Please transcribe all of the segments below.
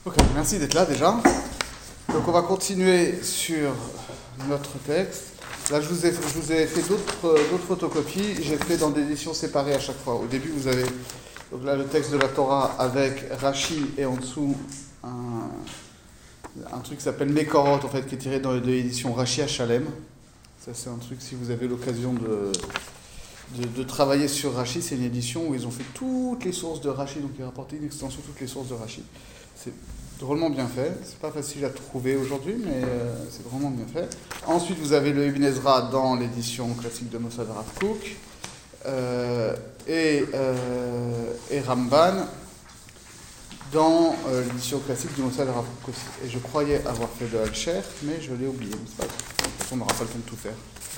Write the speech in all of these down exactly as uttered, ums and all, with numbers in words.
Ok, merci d'être là déjà. Donc on va continuer sur notre texte. Là, je vous ai, je vous ai fait d'autres, d'autres photocopies. J'ai fait dans des éditions séparées à chaque fois. Au début, vous avez donc là le texte de la Torah avec Rashi et en dessous un, un truc qui s'appelle Mekorot, en fait, qui est tiré dans l'édition Rashi à Shalem. Ça, c'est un truc, si vous avez l'occasion de, de, de travailler sur Rashi, c'est une édition où ils ont fait toutes les sources de Rashi, donc ils rapportent une extension toutes les sources de Rashi. C'est drôlement bien fait. C'est pas facile à trouver aujourd'hui, mais euh, c'est vraiment bien fait. Ensuite, vous avez le Ibn Ezra dans l'édition classique de Mossad Rav Kook euh, et, euh, et Ramban dans euh, l'édition classique du Mossad Rav Kook aussi. Et je croyais avoir fait de Al-Sher, mais je l'ai oublié. C'est pas grave. On n'aura pas le temps de tout faire.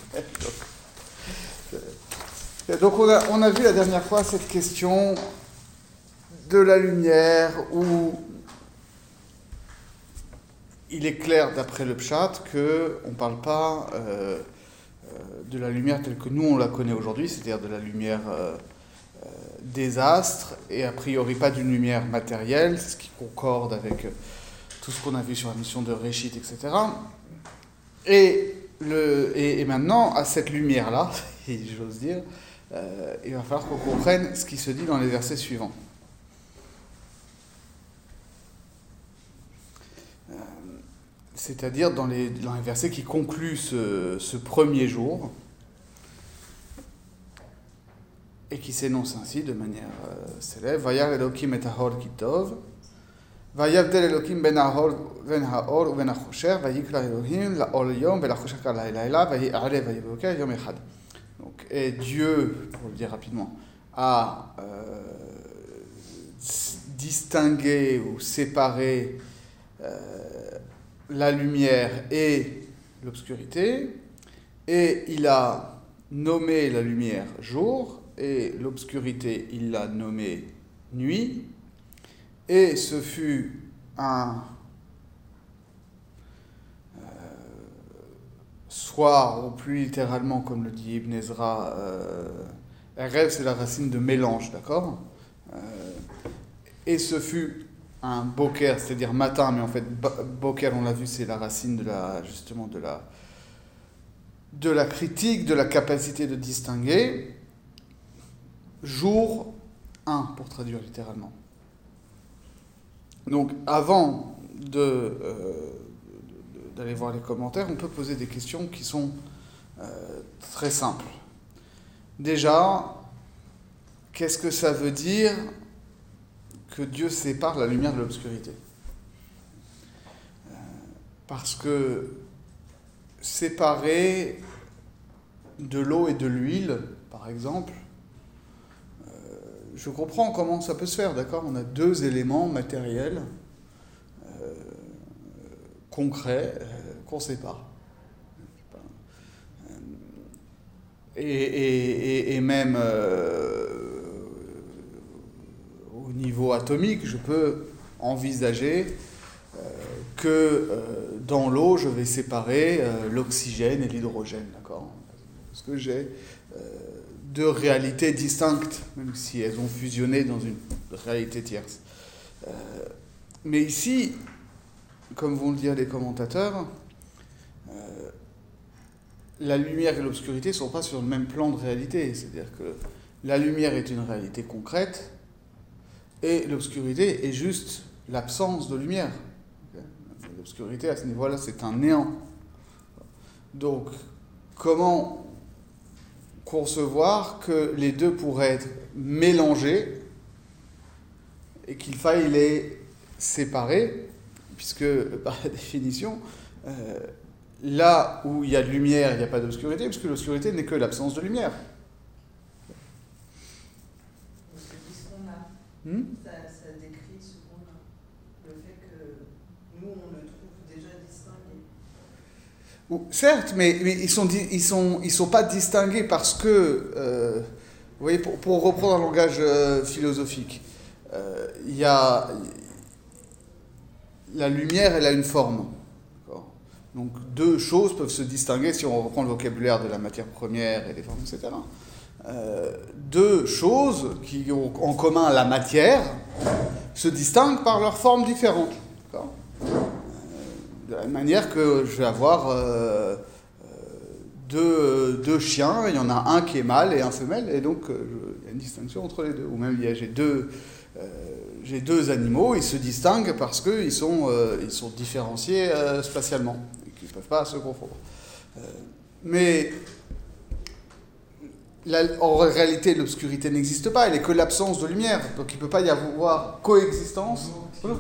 Donc on a, on a vu la dernière fois cette question de la lumière où il est clair d'après le Pshat qu'on ne parle pas euh, de la lumière telle que nous on la connaît aujourd'hui, c'est-à-dire de la lumière euh, euh, des astres, et a priori pas d'une lumière matérielle, ce qui concorde avec tout ce qu'on a vu sur la mission de Réchit, et cetera. Et, le, et, et maintenant, à cette lumière-là, j'ose dire, euh, il va falloir qu'on comprenne ce qui se dit dans les versets suivants. Euh, c'est-à-dire dans les, dans les versets qui concluent ce, ce premier jour, et qui s'énoncent ainsi de manière euh, célèbre. Vayar Elokim et Ahor Kitov. ויבדל אלוקים בין האור ובין האור ובין החושך ויקרא אלוהים לאור ליום ולחושך לילה ויהי ערב ויהי בוקר יום אחד. Donc, et Dieu, pour le dire rapidement, a euh, distingué ou séparé euh, la lumière et l'obscurité, et il a nommé la lumière jour et l'obscurité il l'a nommée nuit. Et ce fut un euh, soir, ou plus littéralement, comme le dit Ibn Ezra, euh, Erev, c'est la racine de mélange, d'accord euh, Et ce fut un boker, c'est-à-dire matin, mais en fait, boker, on l'a vu, c'est la racine de la, justement, de la, de la critique, de la capacité de distinguer. Jour un, pour traduire littéralement. Donc, avant de, euh, d'aller voir les commentaires, on peut poser des questions qui sont euh, très simples. Déjà, qu'est-ce que ça veut dire que Dieu sépare la lumière de l'obscurité ? euh, Parce que séparer de l'eau et de l'huile, par exemple, je comprends comment ça peut se faire, d'accord ? On a deux éléments matériels, euh, concrets, euh, qu'on sépare. Et, et, et même euh, au niveau atomique, je peux envisager euh, que euh, dans l'eau, je vais séparer euh, l'oxygène et l'hydrogène, d'accord ? Parce que j'ai... Euh, deux réalités distinctes, même si elles ont fusionné dans une réalité tierce. Euh, mais ici, comme vont le dire les commentateurs, euh, la lumière et l'obscurité ne sont pas sur le même plan de réalité. C'est-à-dire que la lumière est une réalité concrète et l'obscurité est juste l'absence de lumière. Okay ? L'obscurité, à ce niveau-là, c'est un néant. Donc, comment concevoir que les deux pourraient être mélangés et qu'il faille les séparer, puisque par la définition, euh, là où il y a de lumière, il n'y a pas d'obscurité, puisque l'obscurité n'est que l'absence de lumière. C'est ce qu'on a. Hmm? ça, ça décrit ce qu'on a. Le fait que nous, on le trouve déjà distingué. Certes, mais, mais ils sont ils sont ils sont pas distingués parce que euh, vous voyez, pour, pour reprendre un langage euh, philosophique, euh, il y a la lumière, elle a une forme. D'accord ? Donc deux choses peuvent se distinguer si on reprend le vocabulaire de la matière première et des formes, et cetera. Euh, deux choses qui ont en commun la matière se distinguent par leurs formes différentes. De la même manière que je vais avoir euh, deux, deux chiens, il y en a un qui est mâle et un femelle, et donc euh, je, il y a une distinction entre les deux. Ou même il y a, j'ai, deux, euh, j'ai deux animaux, ils se distinguent parce qu'ils sont, euh, ils sont différenciés euh, spatialement, et qu'ils ne peuvent pas se confondre. Euh, mais la, en réalité, l'obscurité n'existe pas, elle n'est que l'absence de lumière, donc il ne peut pas y avoir coexistence. Voilà.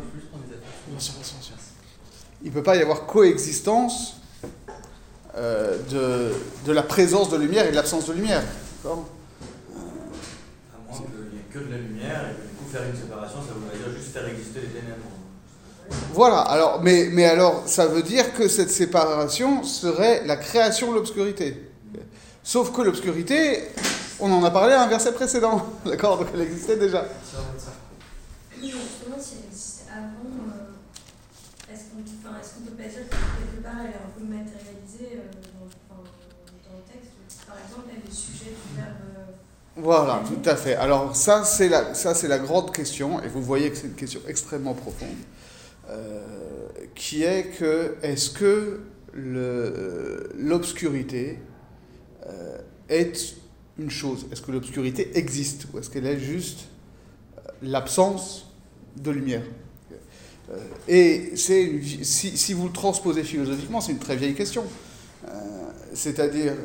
Il ne peut pas y avoir coexistence euh, de, de la présence de lumière et de l'absence de lumière. D'accord ? À moins qu'il n'y ait que de la lumière, et que du coup faire une séparation, ça voudrait dire juste faire exister les ténèbres. Voilà, alors, mais, mais alors ça veut dire que cette séparation serait la création de l'obscurité. Sauf que l'obscurité, on en a parlé à un verset précédent, d'accord ? Donc elle existait déjà. Oui, justement, si elle existait avant, euh, est-ce qu'on enfin, est-ce qu'on peut pas dire que quelque part elle est un peu matérialisée euh, dans, enfin, dans le texte ? Par exemple, elle est sujet du verbe. Euh, voilà, tout à fait. Alors ça c'est, la, ça, c'est la grande question, et vous voyez que c'est une question extrêmement profonde, euh, qui est que, est-ce que le, l'obscurité euh, est une chose ? Est-ce que l'obscurité existe ? Ou est-ce qu'elle est juste l'absence de lumière ? euh, Et c'est une, si, si vous le transposez philosophiquement, c'est une très vieille question. Euh, c'est-à-dire,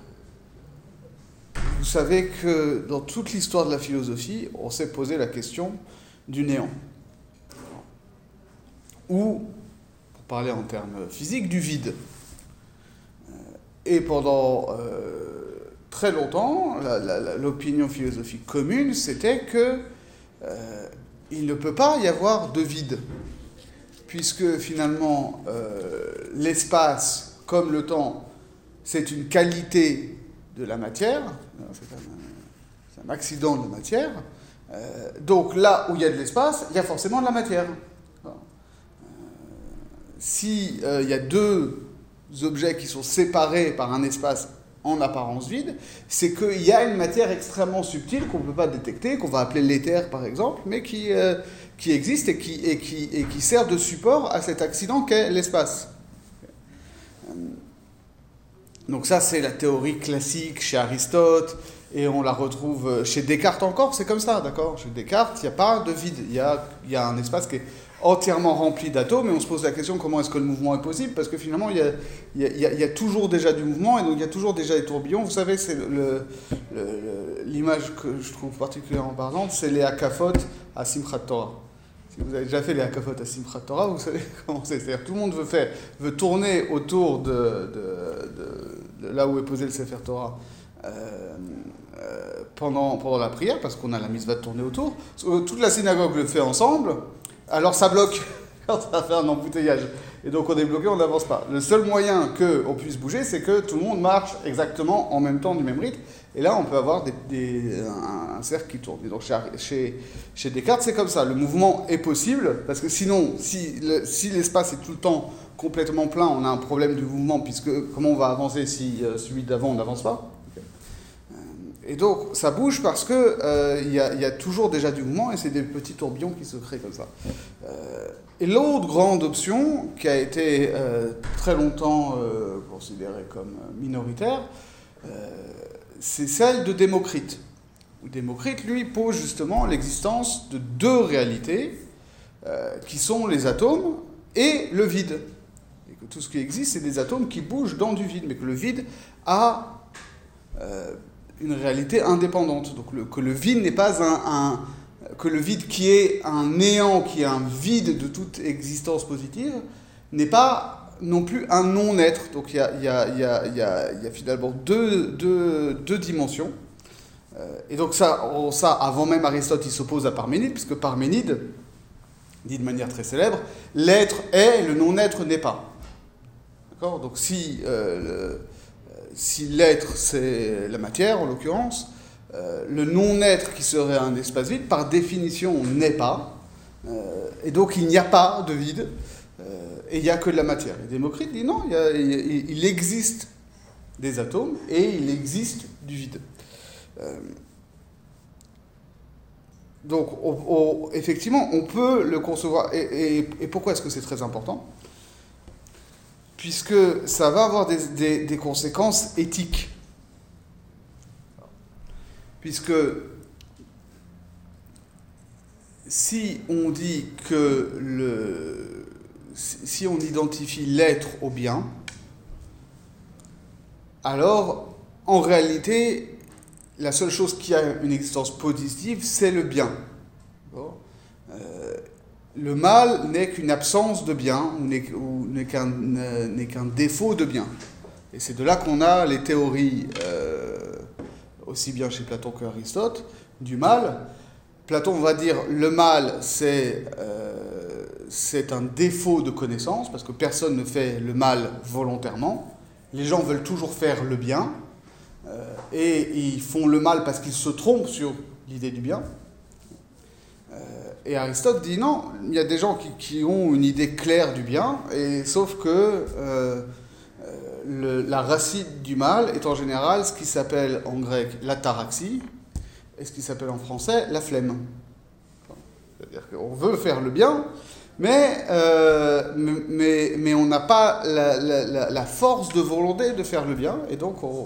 vous savez que dans toute l'histoire de la philosophie, on s'est posé la question du néant. Ou, pour parler en termes physiques, du vide. Et pendant euh, très longtemps, la, la, l'opinion philosophique commune, c'était que euh, il ne peut pas y avoir de vide, puisque finalement, euh, l'espace, comme le temps, c'est une qualité de la matière, c'est un, c'est un accident de la matière, euh, donc là où il y a de l'espace, il y a forcément de la matière. Euh, si euh, il y a deux objets qui sont séparés par un espace en apparence vide, c'est qu'il y a une matière extrêmement subtile qu'on ne peut pas détecter, qu'on va appeler l'éther par exemple, mais qui, euh, qui existe et qui, et, qui, et qui sert de support à cet accident qu'est l'espace. Donc ça, c'est la théorie classique chez Aristote, et on la retrouve chez Descartes encore, c'est comme ça, d'accord ? Chez Descartes, il n'y a pas de vide, il y a, il y a un espace qui est entièrement rempli d'atomes, et on se pose la question comment est-ce que le mouvement est possible, parce que finalement il y a, il y a, il y a toujours déjà du mouvement, et donc il y a toujours déjà des tourbillons. Vous savez, c'est le, le, le, l'image que je trouve particulièrement parlante, c'est les hakafot à Simchat Torah. Si vous avez déjà fait les hakafot à Simchat Torah, vous savez comment c'est. C'est-à-dire tout le monde veut, faire, veut tourner autour de, de, de, de là où est posé le Sefer Torah euh, euh, pendant, pendant la prière, parce qu'on a la mitzvah de tourner autour. Toute la synagogue le fait ensemble. Alors ça bloque, quand ça fait un embouteillage. Et donc on est bloqué, on n'avance pas. Le seul moyen qu'on puisse bouger, c'est que tout le monde marche exactement en même temps du même rythme. Et là, on peut avoir des, des, un, un cercle qui tourne. Et donc chez, chez, chez Descartes, c'est comme ça. Le mouvement est possible, parce que sinon, si, le, si l'espace est tout le temps complètement plein, on a un problème du mouvement, puisque comment on va avancer si euh, celui d'avant, on n'avance pas ? Et donc, ça bouge parce qu'il euh, y, y a toujours déjà du mouvement, et c'est des petits tourbillons qui se créent comme ça. Euh, et l'autre grande option, qui a été euh, très longtemps euh, considérée comme minoritaire, euh, c'est celle de Démocrite. Démocrite, lui, pose justement l'existence de deux réalités, euh, qui sont les atomes et le vide. Et que tout ce qui existe, c'est des atomes qui bougent dans du vide, mais que le vide a... Euh, une réalité indépendante, donc le, que le vide n'est pas un, un que le vide qui est un néant, qui est un vide de toute existence positive, n'est pas non plus un non-être. Donc il y a, il y a, il y a, il y a, il y a finalement deux, deux, deux dimensions. Euh, et donc ça, ça, avant même Aristote, il s'oppose à Parménide, puisque Parménide dit de manière très célèbre, l'être est, le non-être n'est pas. D'accord ? Donc si euh, le, Si l'être, c'est la matière, en l'occurrence, euh, le non-être qui serait un espace vide, par définition, n'est pas. Euh, et donc, il n'y a pas de vide, euh, et il n'y a que de la matière. Et Démocrite dit non, il, y a, il, il existe des atomes, et il existe du vide. Euh, donc, on, on, effectivement, on peut le concevoir. Et, et, et pourquoi est-ce que c'est très important ? puisque ça va avoir des, des, des conséquences éthiques. Puisque si on dit que le, si on identifie l'être au bien, alors en réalité, la seule chose qui a une existence positive, c'est le bien. Bon. Euh, le mal n'est qu'une absence de bien, ou n'est, ou n'est, qu'un, euh, n'est qu'un défaut de bien. Et c'est de là qu'on a les théories, euh, aussi bien chez Platon qu'Aristote, du mal. Platon va dire le mal, c'est, euh, c'est un défaut de connaissance, parce que personne ne fait le mal volontairement. Les gens veulent toujours faire le bien, euh, et ils font le mal parce qu'ils se trompent sur l'idée du bien. Euh, et Aristote dit non, il y a des gens qui, qui ont une idée claire du bien, et, sauf que euh, le, la racine du mal est en général ce qui s'appelle en grec l'ataraxie, et ce qui s'appelle en français la flemme. C'est-à-dire qu'on veut faire le bien, mais, euh, mais, mais on n'a pas la, la, la force de volonté de faire le bien, et donc on...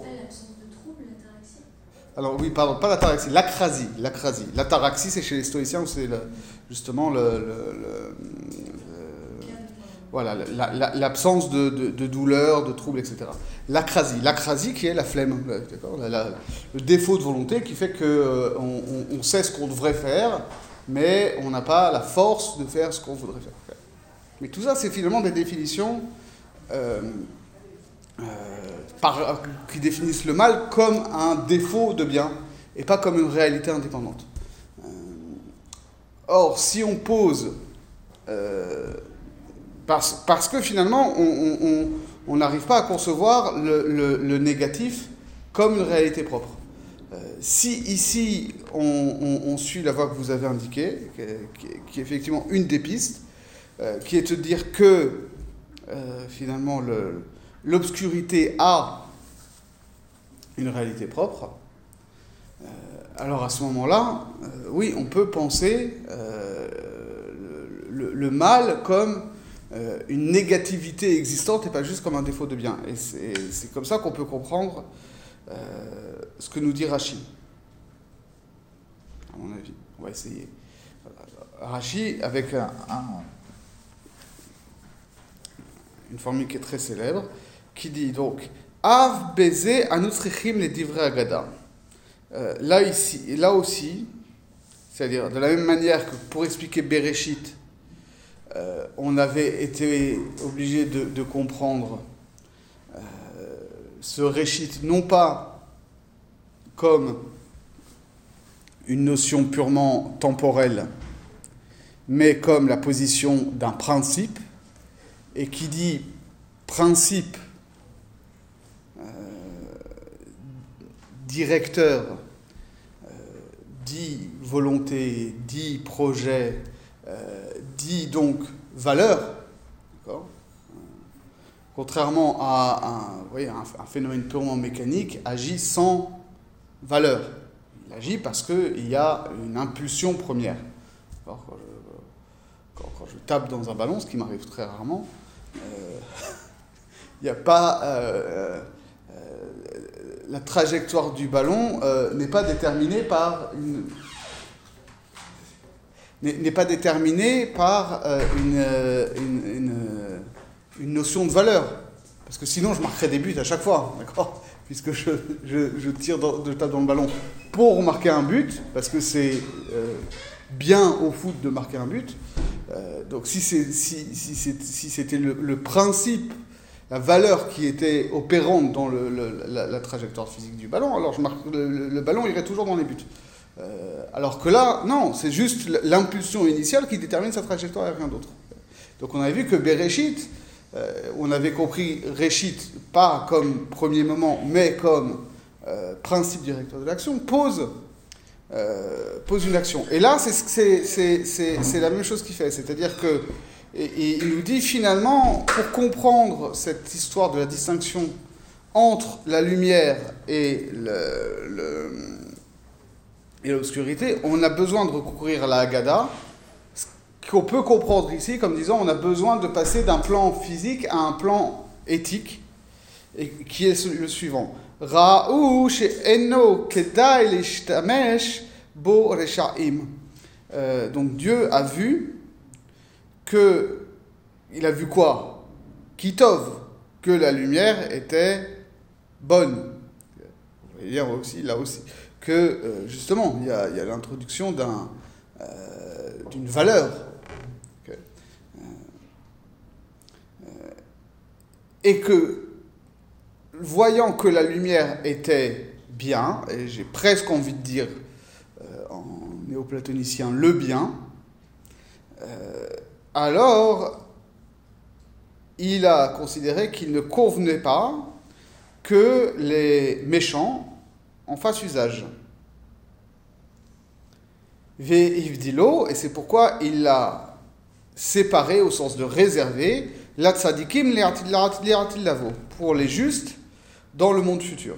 Alors oui, pardon, pas l'ataraxie, l'acrasie, l'acrasie. L'ataraxie, c'est chez les stoïciens où c'est le, justement le, le, le, le voilà, la, la, l'absence de, de, de douleur, de troubles, et cetera. L'acrasie, l'acrasie qui est la flemme, d'accord, la, la, le défaut de volonté qui fait qu'on on, on sait ce qu'on devrait faire, mais on n'a pas la force de faire ce qu'on voudrait faire. Mais tout ça, c'est finalement des définitions euh, euh, par, qui définissent le mal comme un défaut de bien, et pas comme une réalité indépendante. Euh, or, si on pose... Euh, parce, parce que finalement, on n'arrive pas à concevoir le, le, le négatif comme une réalité propre. Euh, si ici, on, on, on suit la voie que vous avez indiquée, qui est, qui est effectivement une des pistes, euh, qui est de dire que, euh, finalement, le, l'obscurité a une réalité propre, euh, alors à ce moment-là, euh, oui, on peut penser euh, le, le mal comme euh, une négativité existante et pas juste comme un défaut de bien. Et c'est, c'est comme ça qu'on peut comprendre euh, ce que nous dit Rashi, à mon avis. On va essayer. Rashi, avec un, un, une formule qui est très célèbre, qui dit donc Av beze anutrichim le divrei agada. Là ici, là aussi, c'est-à-dire de la même manière que pour expliquer Bereshit, euh, on avait été obligé de, de comprendre euh, ce Réshit non pas comme une notion purement temporelle, mais comme la position d'un principe, et qui dit principe euh, directeur, euh, dit volonté, dit projet, euh, dit donc valeur, d'accord ? Contrairement à un, vous voyez, un, un phénomène purement mécanique, agit sans valeur. Il agit parce qu'il y a une impulsion première. Alors, quand, je, quand, quand je tape dans un ballon, ce qui m'arrive très rarement, euh, il n'y a pas... Euh, euh, la trajectoire du ballon euh, n'est pas déterminée par une... n'est, n'est pas déterminée par euh, une, une, une, une notion de valeur. Parce que sinon, je marquerais des buts à chaque fois, d'accord ? Puisque je, je, je tire dans, je tape dans le ballon pour marquer un but, parce que c'est euh, bien au foot de marquer un but. Euh, donc si, c'est, si, si, c'est, si c'était le, le principe, la valeur qui était opérante dans le, le, la, la trajectoire physique du ballon, alors je marque, le, le ballon irait toujours dans les buts. Euh, alors que là, non, c'est juste l'impulsion initiale qui détermine sa trajectoire et rien d'autre. Donc on avait vu que Bereshit, Euh, on avait compris Réshit, pas comme premier moment, mais comme euh, principe directeur de l'action, pose, euh, pose une action. Et là, c'est, c'est, c'est, c'est, c'est la même chose qu'il fait. C'est-à-dire que et, et il nous dit finalement, pour comprendre cette histoire de la distinction entre la lumière et, le, le, et l'obscurité, on a besoin de recourir à la Haggadah, qu'on peut comprendre ici comme disant on a besoin de passer d'un plan physique à un plan éthique, et qui est le suivant. Ra'u she'eno kedai l'ishtamesh bo resha'im. Donc Dieu a vu que, il a vu quoi? Kitov, que la lumière était bonne. Vous voyez dire aussi, là aussi, que euh, justement, il y a, il y a l'introduction d'un, euh, d'une valeur. Okay. Euh, et que, voyant que la lumière était bien, et j'ai presque envie de dire euh, en néoplatonicien le bien, euh, alors il a considéré qu'il ne convenait pas que les méchants en fassent usage. Ve'ivdilo, et c'est pourquoi il l'a séparé au sens de réservé, la tzadikim le'atil lavo, pour les justes dans le monde futur.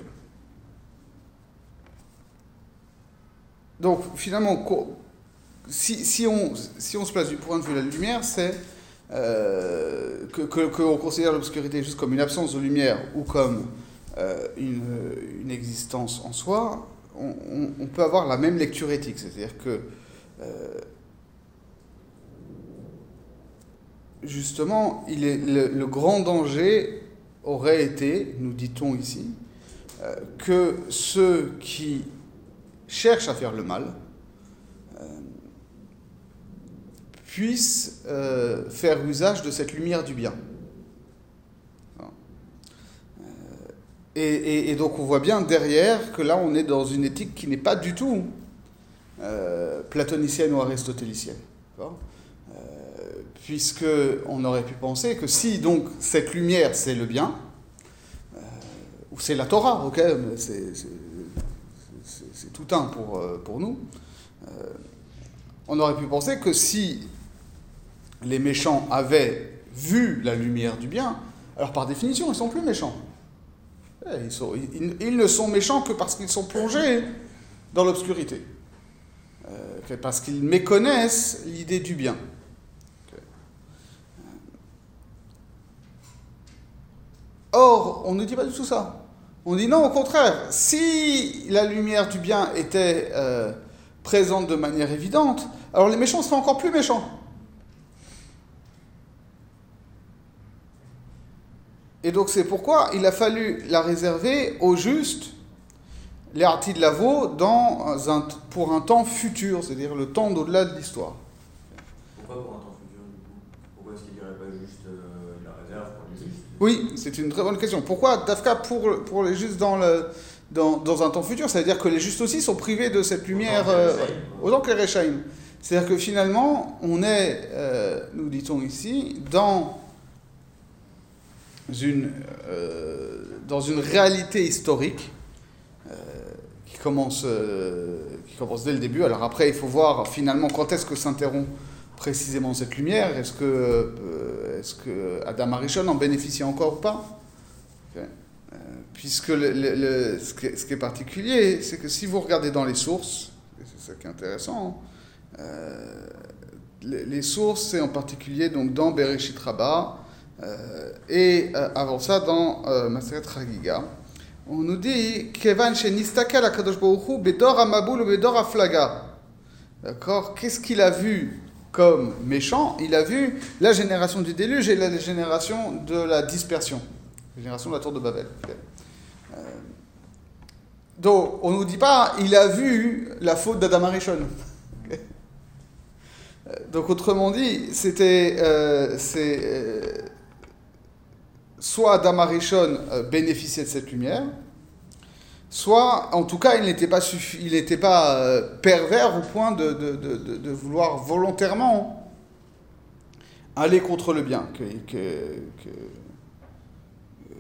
Donc finalement, si, si, on, si on se place du point de vue de la lumière, c'est euh, que, que, que on considère l'obscurité juste comme une absence de lumière ou comme euh, une, une existence en soi, on, on, on peut avoir la même lecture éthique, c'est-à-dire que euh, justement, il est, le, le grand danger aurait été, nous dit-on ici, euh, que ceux qui cherchent à faire le mal euh, puissent euh, faire usage de cette lumière du bien. Euh, et, et, et donc on voit bien derrière que là on est dans une éthique qui n'est pas du tout euh, platonicienne ou aristotélicienne. D'accord ? Puisque on aurait pu penser que si donc cette lumière c'est le bien, euh, ou c'est la Torah, ok, mais c'est, c'est, c'est, c'est tout un pour, pour nous, euh, on aurait pu penser que si les méchants avaient vu la lumière du bien, alors par définition ils sont plus méchants. Ils, sont, ils, ils ne sont méchants que parce qu'ils sont plongés dans l'obscurité, euh, parce qu'ils méconnaissent l'idée du bien. Or, on ne dit pas du tout ça. On dit non, au contraire, si la lumière du bien était euh, présente de manière évidente, alors les méchants seraient encore plus méchants. Et donc c'est pourquoi il a fallu la réserver aux justes, les artis de Lavo, dans un, pour un temps futur, c'est-à-dire le temps d'au-delà de l'histoire. Pourquoi pour un temps futur, du coup? Pourquoi est-ce qu'il ne dirait pas juste euh, la réserve pour les justes? Oui, c'est une très bonne question. Pourquoi Dafka pour, pour les justes dans, le, dans, dans un temps futur? C'est-à-dire que les justes aussi sont privés de cette lumière, autant que les Rechaim. C'est-à-dire que finalement, on est, euh, nous dit-on ici, dans une, euh, dans une réalité historique euh, qui, commence, euh, qui commence dès le début. Alors après, il faut voir finalement quand est-ce que s'interrompt précisément cette lumière. Est-ce que, euh, est-ce que Adam Arishon en bénéficie encore ou pas? Okay. euh, Puisque le, le, le, ce, qui est, ce qui est particulier, c'est que si vous regardez dans les sources, et c'est ça qui est intéressant, euh, les, les sources, c'est en particulier donc dans Bereshit Rabbah, euh, et euh, avant ça dans euh, Maseret Chagiga, on nous dit Kevan shenistakel hakadosh baruch hu bedor hamabul ou bedor haflaga. D'accord? Qu'est-ce qu'il a vu comme méchant? Il a vu la génération du déluge et la génération de la dispersion, la génération de la tour de Babel. Okay. Euh, donc, on ne nous dit pas, il a vu la faute d'Adam Arishon. Okay. Euh, donc, autrement dit, c'était, euh, c'est, euh, soit Adam Arishon euh, bénéficiait de cette lumière, soit, en tout cas, il n'était pas, suffi- il n'était pas euh, pervers au point de, de, de, de, de vouloir volontairement aller contre le bien. Que, que, que, euh,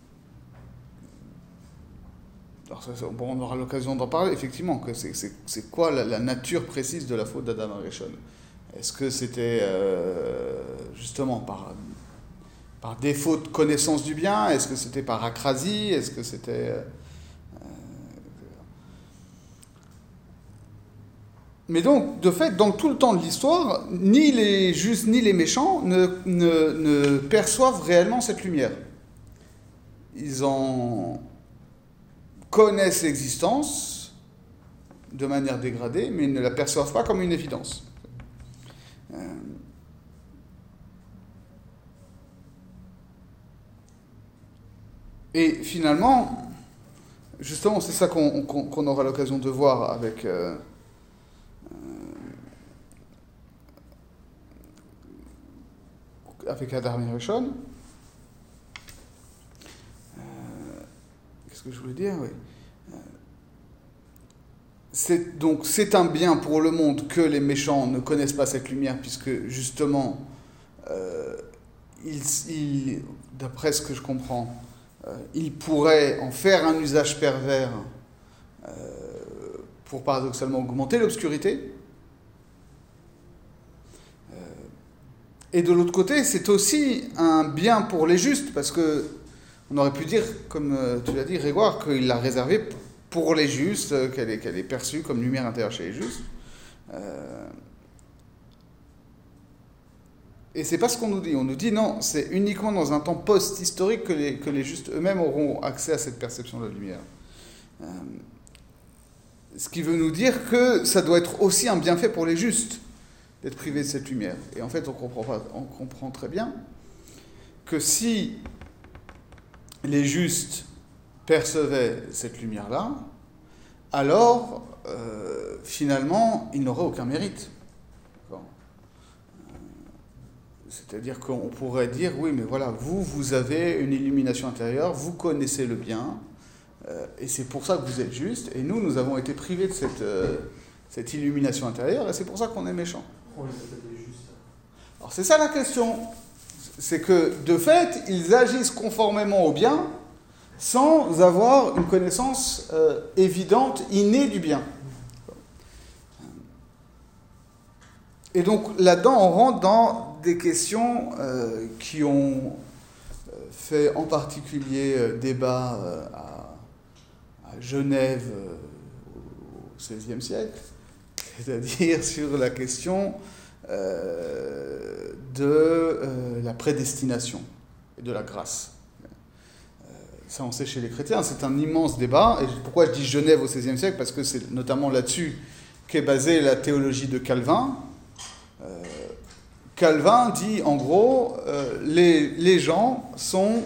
alors ça, ça, bon, on aura l'occasion d'en parler, effectivement. Que c'est, c'est, c'est quoi la, la nature précise de la faute d'Adam Arishon? Est-ce que c'était euh, justement par, par défaut de connaissance du bien? Est-ce que c'était par acrasie? Est-ce que c'était... Euh, Mais donc, de fait, dans tout le temps de l'histoire, ni les justes ni les méchants ne, ne, ne perçoivent réellement cette lumière. ils en connaissent l'existence de manière dégradée, mais ils ne la perçoivent pas comme une évidence. Euh, Et finalement, justement, c'est ça qu'on, qu'on, qu'on aura l'occasion de voir avec, euh, euh, avec Hadar Rishon. Euh, qu'est-ce que je voulais dire? Oui. Euh, c'est, donc, c'est un bien pour le monde que les méchants ne connaissent pas cette lumière, puisque justement, euh, ils, ils, d'après ce que je comprends, Euh, il pourrait en faire un usage pervers euh, pour paradoxalement augmenter l'obscurité. Euh, et de l'autre côté, c'est aussi un bien pour les justes, parce que on aurait pu dire, comme euh, tu l'as dit, Grégoire, qu'il l'a réservé pour les justes, euh, qu'elle est, qu'elle est perçue comme lumière intérieure chez les justes. Euh, Et c'est pas ce qu'on nous dit. On nous dit non, c'est uniquement dans un temps post-historique que les, que les justes eux-mêmes auront accès à cette perception de la lumière. Euh, ce qui veut nous dire que ça doit être aussi un bienfait pour les justes d'être privés de cette lumière. Et en fait, on comprend, pas, on comprend très bien que si les justes percevaient cette lumière-là, alors euh, finalement, ils n'auraient aucun mérite. C'est-à-dire qu'on pourrait dire, oui, mais voilà, vous, vous avez une illumination intérieure, vous connaissez le bien, euh, et c'est pour ça que vous êtes juste, et nous, nous avons été privés de cette, euh, cette illumination intérieure, et c'est pour ça qu'on est méchants. Pourquoi on les appelle des justes? Alors c'est ça la question, c'est que, de fait, ils agissent conformément au bien, sans avoir une connaissance euh, évidente, innée du bien. Et donc, là-dedans, on rentre dans des questions euh, qui ont fait en particulier euh, débat euh, à, à Genève euh, au seizième siècle, c'est-à-dire sur la question euh, de euh, la prédestination et de la grâce. Euh, ça, on sait chez les chrétiens, c'est un immense débat. Et pourquoi je dis Genève au seizième siècle? Parce que c'est notamment là-dessus qu'est basée la théologie de Calvin. Euh, Calvin dit en gros, euh, les, les gens sont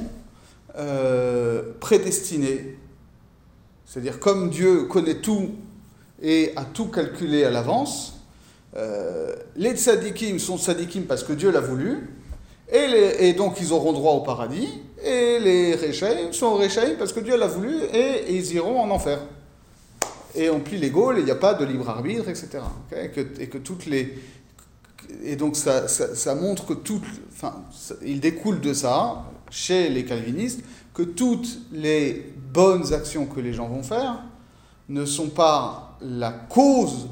euh, prédestinés. C'est-à-dire, comme Dieu connaît tout et a tout calculé à l'avance, euh, les tzadikim sont tzadikim parce que Dieu l'a voulu, et, les, et donc ils auront droit au paradis, et les rechaïm sont rechaïm parce que Dieu l'a voulu, et, et ils iront en enfer. Et on plie les Gaules, et il n'y a pas de libre arbitre, et cetera. Okay, et, que, et que toutes les... Et donc ça, ça, ça montre que tout, enfin, ça, il découle de ça, chez les calvinistes, que toutes les bonnes actions que les gens vont faire ne sont pas la cause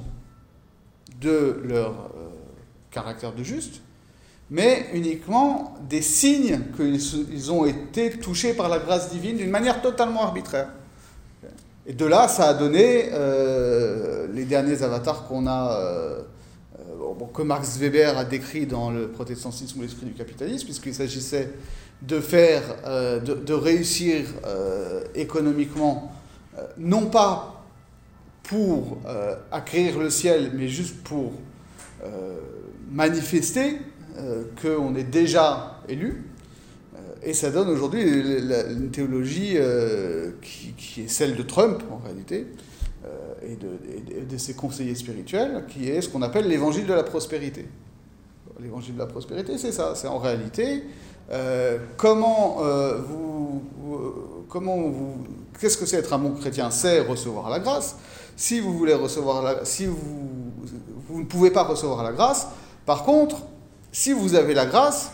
de leur euh, caractère de juste, mais uniquement des signes qu'ils ont été touchés par la grâce divine d'une manière totalement arbitraire. Et de là, ça a donné euh, les derniers avatars qu'on a... Euh, Bon, que Max Weber a décrit dans le protestantisme ou l'esprit du capitalisme, puisqu'il s'agissait de faire, euh, de, de réussir euh, économiquement, euh, non pas pour euh, acquérir le ciel, mais juste pour euh, manifester euh, qu'on est déjà élu. Euh, et ça donne aujourd'hui une théologie euh, qui, qui est celle de Trump, en réalité, Et de, et de ses conseillers spirituels, qui est ce qu'on appelle l'évangile de la prospérité. L'évangile de la prospérité, c'est ça. C'est en réalité euh, comment euh, vous, vous, comment vous, qu'est-ce que c'est être un bon chrétien? C'est recevoir la grâce. Si vous voulez recevoir la, si vous, vous ne pouvez pas recevoir la grâce, par contre, si vous avez la grâce,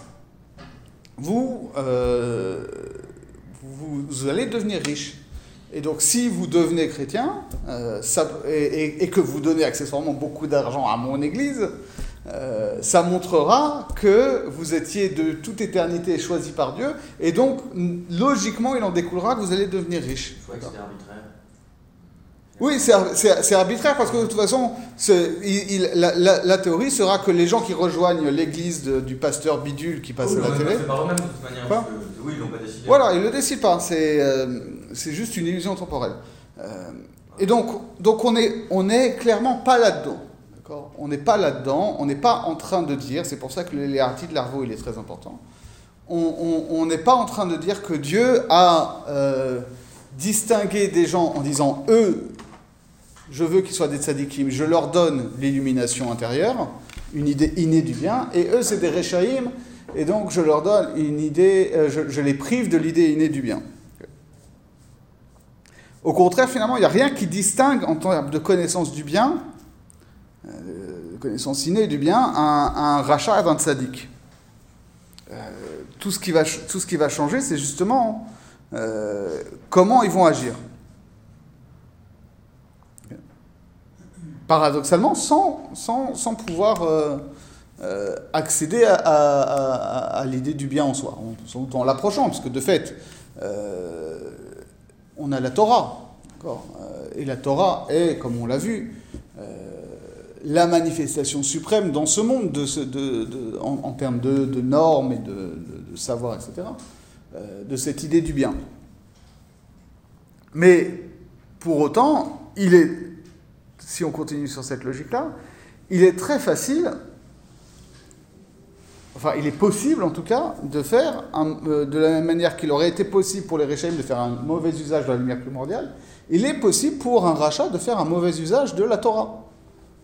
vous, euh, vous, vous allez devenir riche. Et donc, si vous devenez chrétien, euh, ça, et, et que vous donnez accessoirement beaucoup d'argent à mon église, euh, ça montrera que vous étiez de toute éternité choisi par Dieu, et donc, logiquement, il en découlera que vous allez devenir riche. Il faut que c'est arbitraire. Oui, c'est, c'est, c'est arbitraire parce que de toute façon, c'est, il, il, la, la, la théorie sera que les gens qui rejoignent l'église de, du pasteur bidule qui passe Oui, à la télé. C'est pas eux-mêmes de toute manière. Parce que, oui, ils l'ont pas décidé. Voilà, ils ne le décident pas. C'est, euh, c'est juste une illusion temporelle. Euh, et donc, donc on n'est on est clairement pas là-dedans. D'accord ? On n'est pas là-dedans. On n'est pas en train de dire, c'est pour ça que l'éléartie de Larveau, il est très important. On n'est pas en train de dire que Dieu a euh, distingué des gens en disant eux, je veux qu'ils soient des tzadikim, je leur donne l'illumination intérieure, une idée innée du bien, et eux c'est des rechaïm, et donc je leur donne une idée, euh, je, je les prive de l'idée innée du bien. Au contraire, finalement, il n'y a rien qui distingue en termes de connaissance du bien, euh, de connaissance innée du bien, un, un rachat d'un tzadik. Euh, tout ce qui va, tout ce qui va changer, c'est justement euh, comment ils vont agir. Paradoxalement, sans, sans, sans pouvoir euh, euh, accéder à, à, à, à l'idée du bien en soi, en, en l'approchant, parce que de fait, euh, on a la Torah, d'accord ? Et la Torah est, comme on l'a vu, euh, la manifestation suprême dans ce monde, de ce, de, de, en, en termes de, de normes et de, de, de savoir, et cetera, euh, de cette idée du bien. Mais, pour autant, il est, si on continue sur cette logique-là, il est très facile, enfin, il est possible en tout cas, de faire, un, euh, de la même manière qu'il aurait été possible pour les Rechaïm de faire un mauvais usage de la lumière primordiale, il est possible pour un rachat de faire un mauvais usage de la Torah. D'accord ?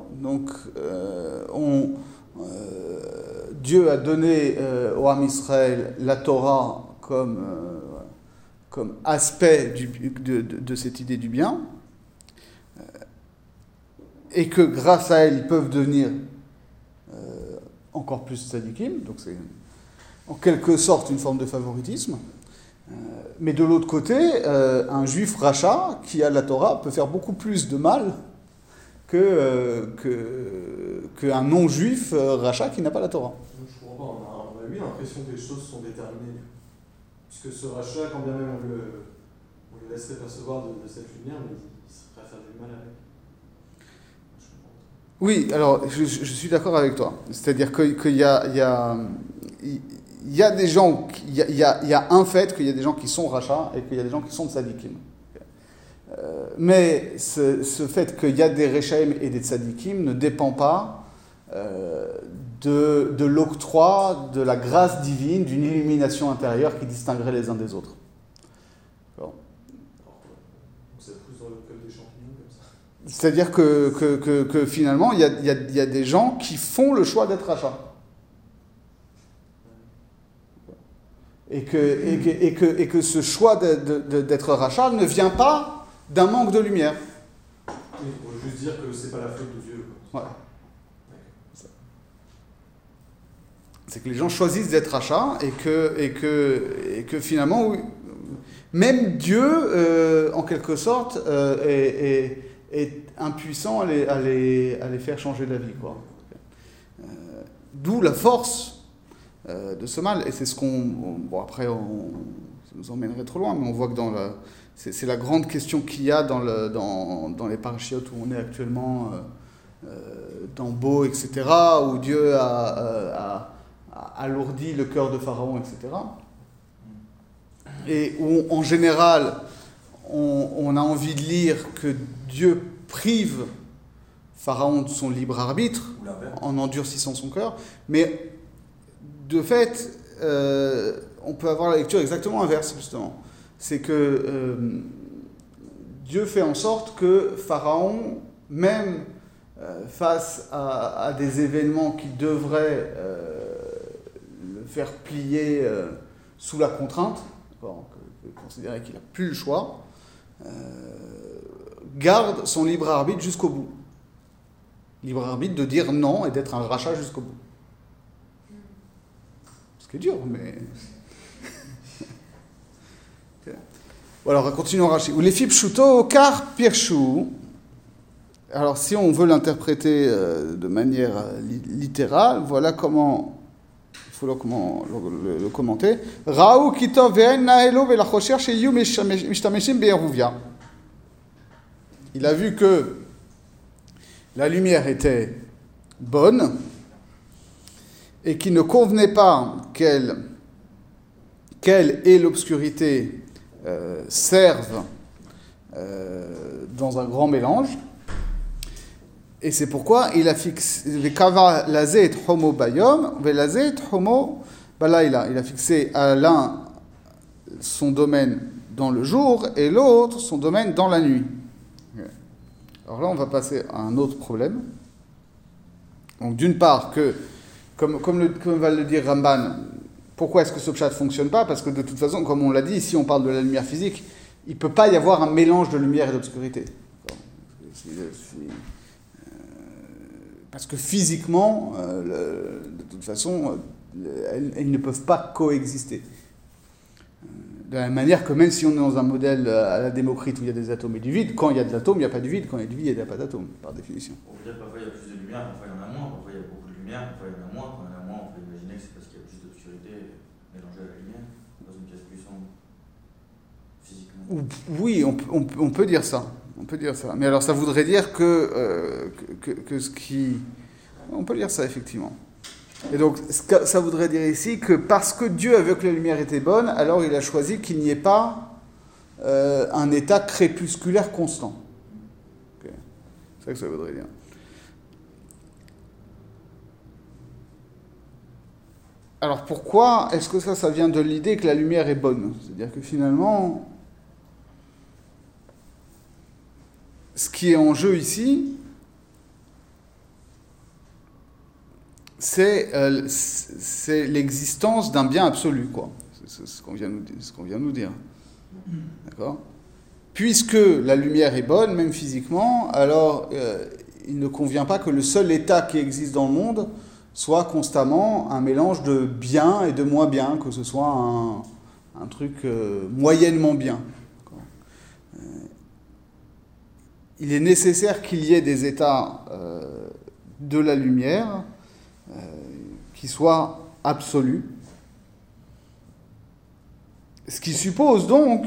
Donc, euh, on, euh, Dieu a donné euh, au Ham Israël la Torah comme, euh, comme aspect du, de, de, de cette idée du bien, euh, et que grâce à elle, ils peuvent devenir euh, encore plus tzadikim, donc c'est en quelque sorte une forme de favoritisme. Euh, mais de l'autre côté, euh, un juif rachat qui a la Torah peut faire beaucoup plus de mal que, euh, que, qu'un non-juif euh, rachat qui n'a pas la Torah. Je comprends pas, on a, on a eu l'impression que les choses sont déterminées. Puisque ce rachat, quand bien même on le, on le laisserait percevoir de, de cette lumière, mais il serait prêt à faire du mal avec. Oui, alors je, je suis d'accord avec toi. C'est-à-dire qu'il que y, a, y, a, y a des gens, il y a, y, a, y a un fait qu'il y a des gens qui sont rachats et qu'il y a des gens qui sont tzadikim. Euh, mais ce, ce fait qu'il y a des rechaïm et des tzadikim ne dépend pas euh, de, de l'octroi de la grâce divine, d'une illumination intérieure qui distinguerait les uns des autres. Bon. C'est plus dans le code des champignons comme ça. C'est-à-dire que, que, que, que finalement, il y a, y, a, y a des gens qui font le choix d'être rachats. Et que, et, que, et, que, et que ce choix de, de, de, d'être rachat ne vient pas d'un manque de lumière. Oui, on veut juste dire que c'est pas la faute de Dieu. Voilà. C'est que les gens choisissent d'être rachats et que, et que, et que finalement, même Dieu, euh, en quelque sorte, euh, est, est, est impuissant à les, à, les, à les faire changer d'avis, quoi. Euh, d'où la force euh, de ce mal. Et c'est ce qu'on... On, bon, après, on, ça nous emmènerait trop loin, mais on voit que dans la... C'est, c'est la grande question qu'il y a dans, le, dans, dans les parachiotes où on est actuellement, euh, euh, dans Beau, et cetera, où Dieu a, euh, a, a alourdi le cœur de Pharaon, et cetera. Et où, en général, on, on a envie de lire que Dieu prive Pharaon de son libre arbitre en endurcissant son cœur, mais de fait, euh, on peut avoir la lecture exactement inverse, justement. C'est que euh, Dieu fait en sorte que Pharaon, même euh, face à, à des événements qui devraient euh, le faire plier euh, sous la contrainte, bon, que, que considérer qu'il n'a plus le choix, euh, garde son libre arbitre jusqu'au bout. Libre arbitre de dire non et d'être un rachat jusqu'au bout. Ce qui est dur, mais... Voilà, on va continuer en Rashi. Ou les pshuto car pirshu. Alors, si on veut l'interpréter euh, de manière euh, li- littérale, voilà comment il faut le, comment, le, le, le commenter. Raou kitov ve'en naelo ve'lachosher sheyu mishtameshim be'eruvia. il a vu que la lumière était bonne et qu'il ne convenait pas qu'elle, qu'elle et l'obscurité euh, servent euh, dans un grand mélange. Et c'est pourquoi il a fixé Kava lazet homo bayom, velazet homo balayla. Il a fixé à l'un son domaine dans le jour et l'autre son domaine dans la nuit. Alors là, on va passer à un autre problème. Donc, d'une part, que, comme, comme, le, comme va le dire Ramban, pourquoi est-ce que ce pshat ne fonctionne pas? Parce que de toute façon, comme on l'a dit, ici on parle de la lumière physique, il ne peut pas y avoir un mélange de lumière et d'obscurité. Si, si, euh, parce que physiquement, euh, le, de toute façon, euh, elles, elles ne peuvent pas coexister. De la même manière que même si on est dans un modèle à la Démocrite où il y a des atomes et du vide, quand il y a de l'atome, il n'y a pas du vide, quand il y a du vide, il n'y a pas d'atome, par définition. On peut dire que parfois il y a plus de lumière, parfois il y en a moins, parfois il y a beaucoup de lumière, parfois il y en a moins. Quand il y en a moins, on peut imaginer que c'est parce qu'il y a plus d'obscurité mélangée à la lumière, dans une pièce plus sombre, physiquement. Oui, on, on, on peut dire ça. On peut dire ça. Mais alors ça voudrait dire que, euh, que, que, que ce qui... On peut dire ça, effectivement. Et donc, ça voudrait dire ici que parce que Dieu a vu que la lumière était bonne, alors il a choisi qu'il n'y ait pas euh, un état crépusculaire constant. Okay. C'est ça que ça voudrait dire. Alors pourquoi est-ce que ça, ça vient de l'idée que la lumière est bonne? C'est-à-dire que finalement, ce qui est en jeu ici, C'est, euh, c'est l'existence d'un bien absolu, quoi. C'est, c'est ce qu'on vient de nous dire, ce qu'on vient de nous dire. D'accord ? Puisque la lumière est bonne, même physiquement, alors euh, il ne convient pas que le seul état qui existe dans le monde soit constamment un mélange de bien et de moins bien, que ce soit un, un truc euh, moyennement bien. Euh, il est nécessaire qu'il y ait des états euh, de la lumière Euh, qui soit absolu. Ce qui suppose donc,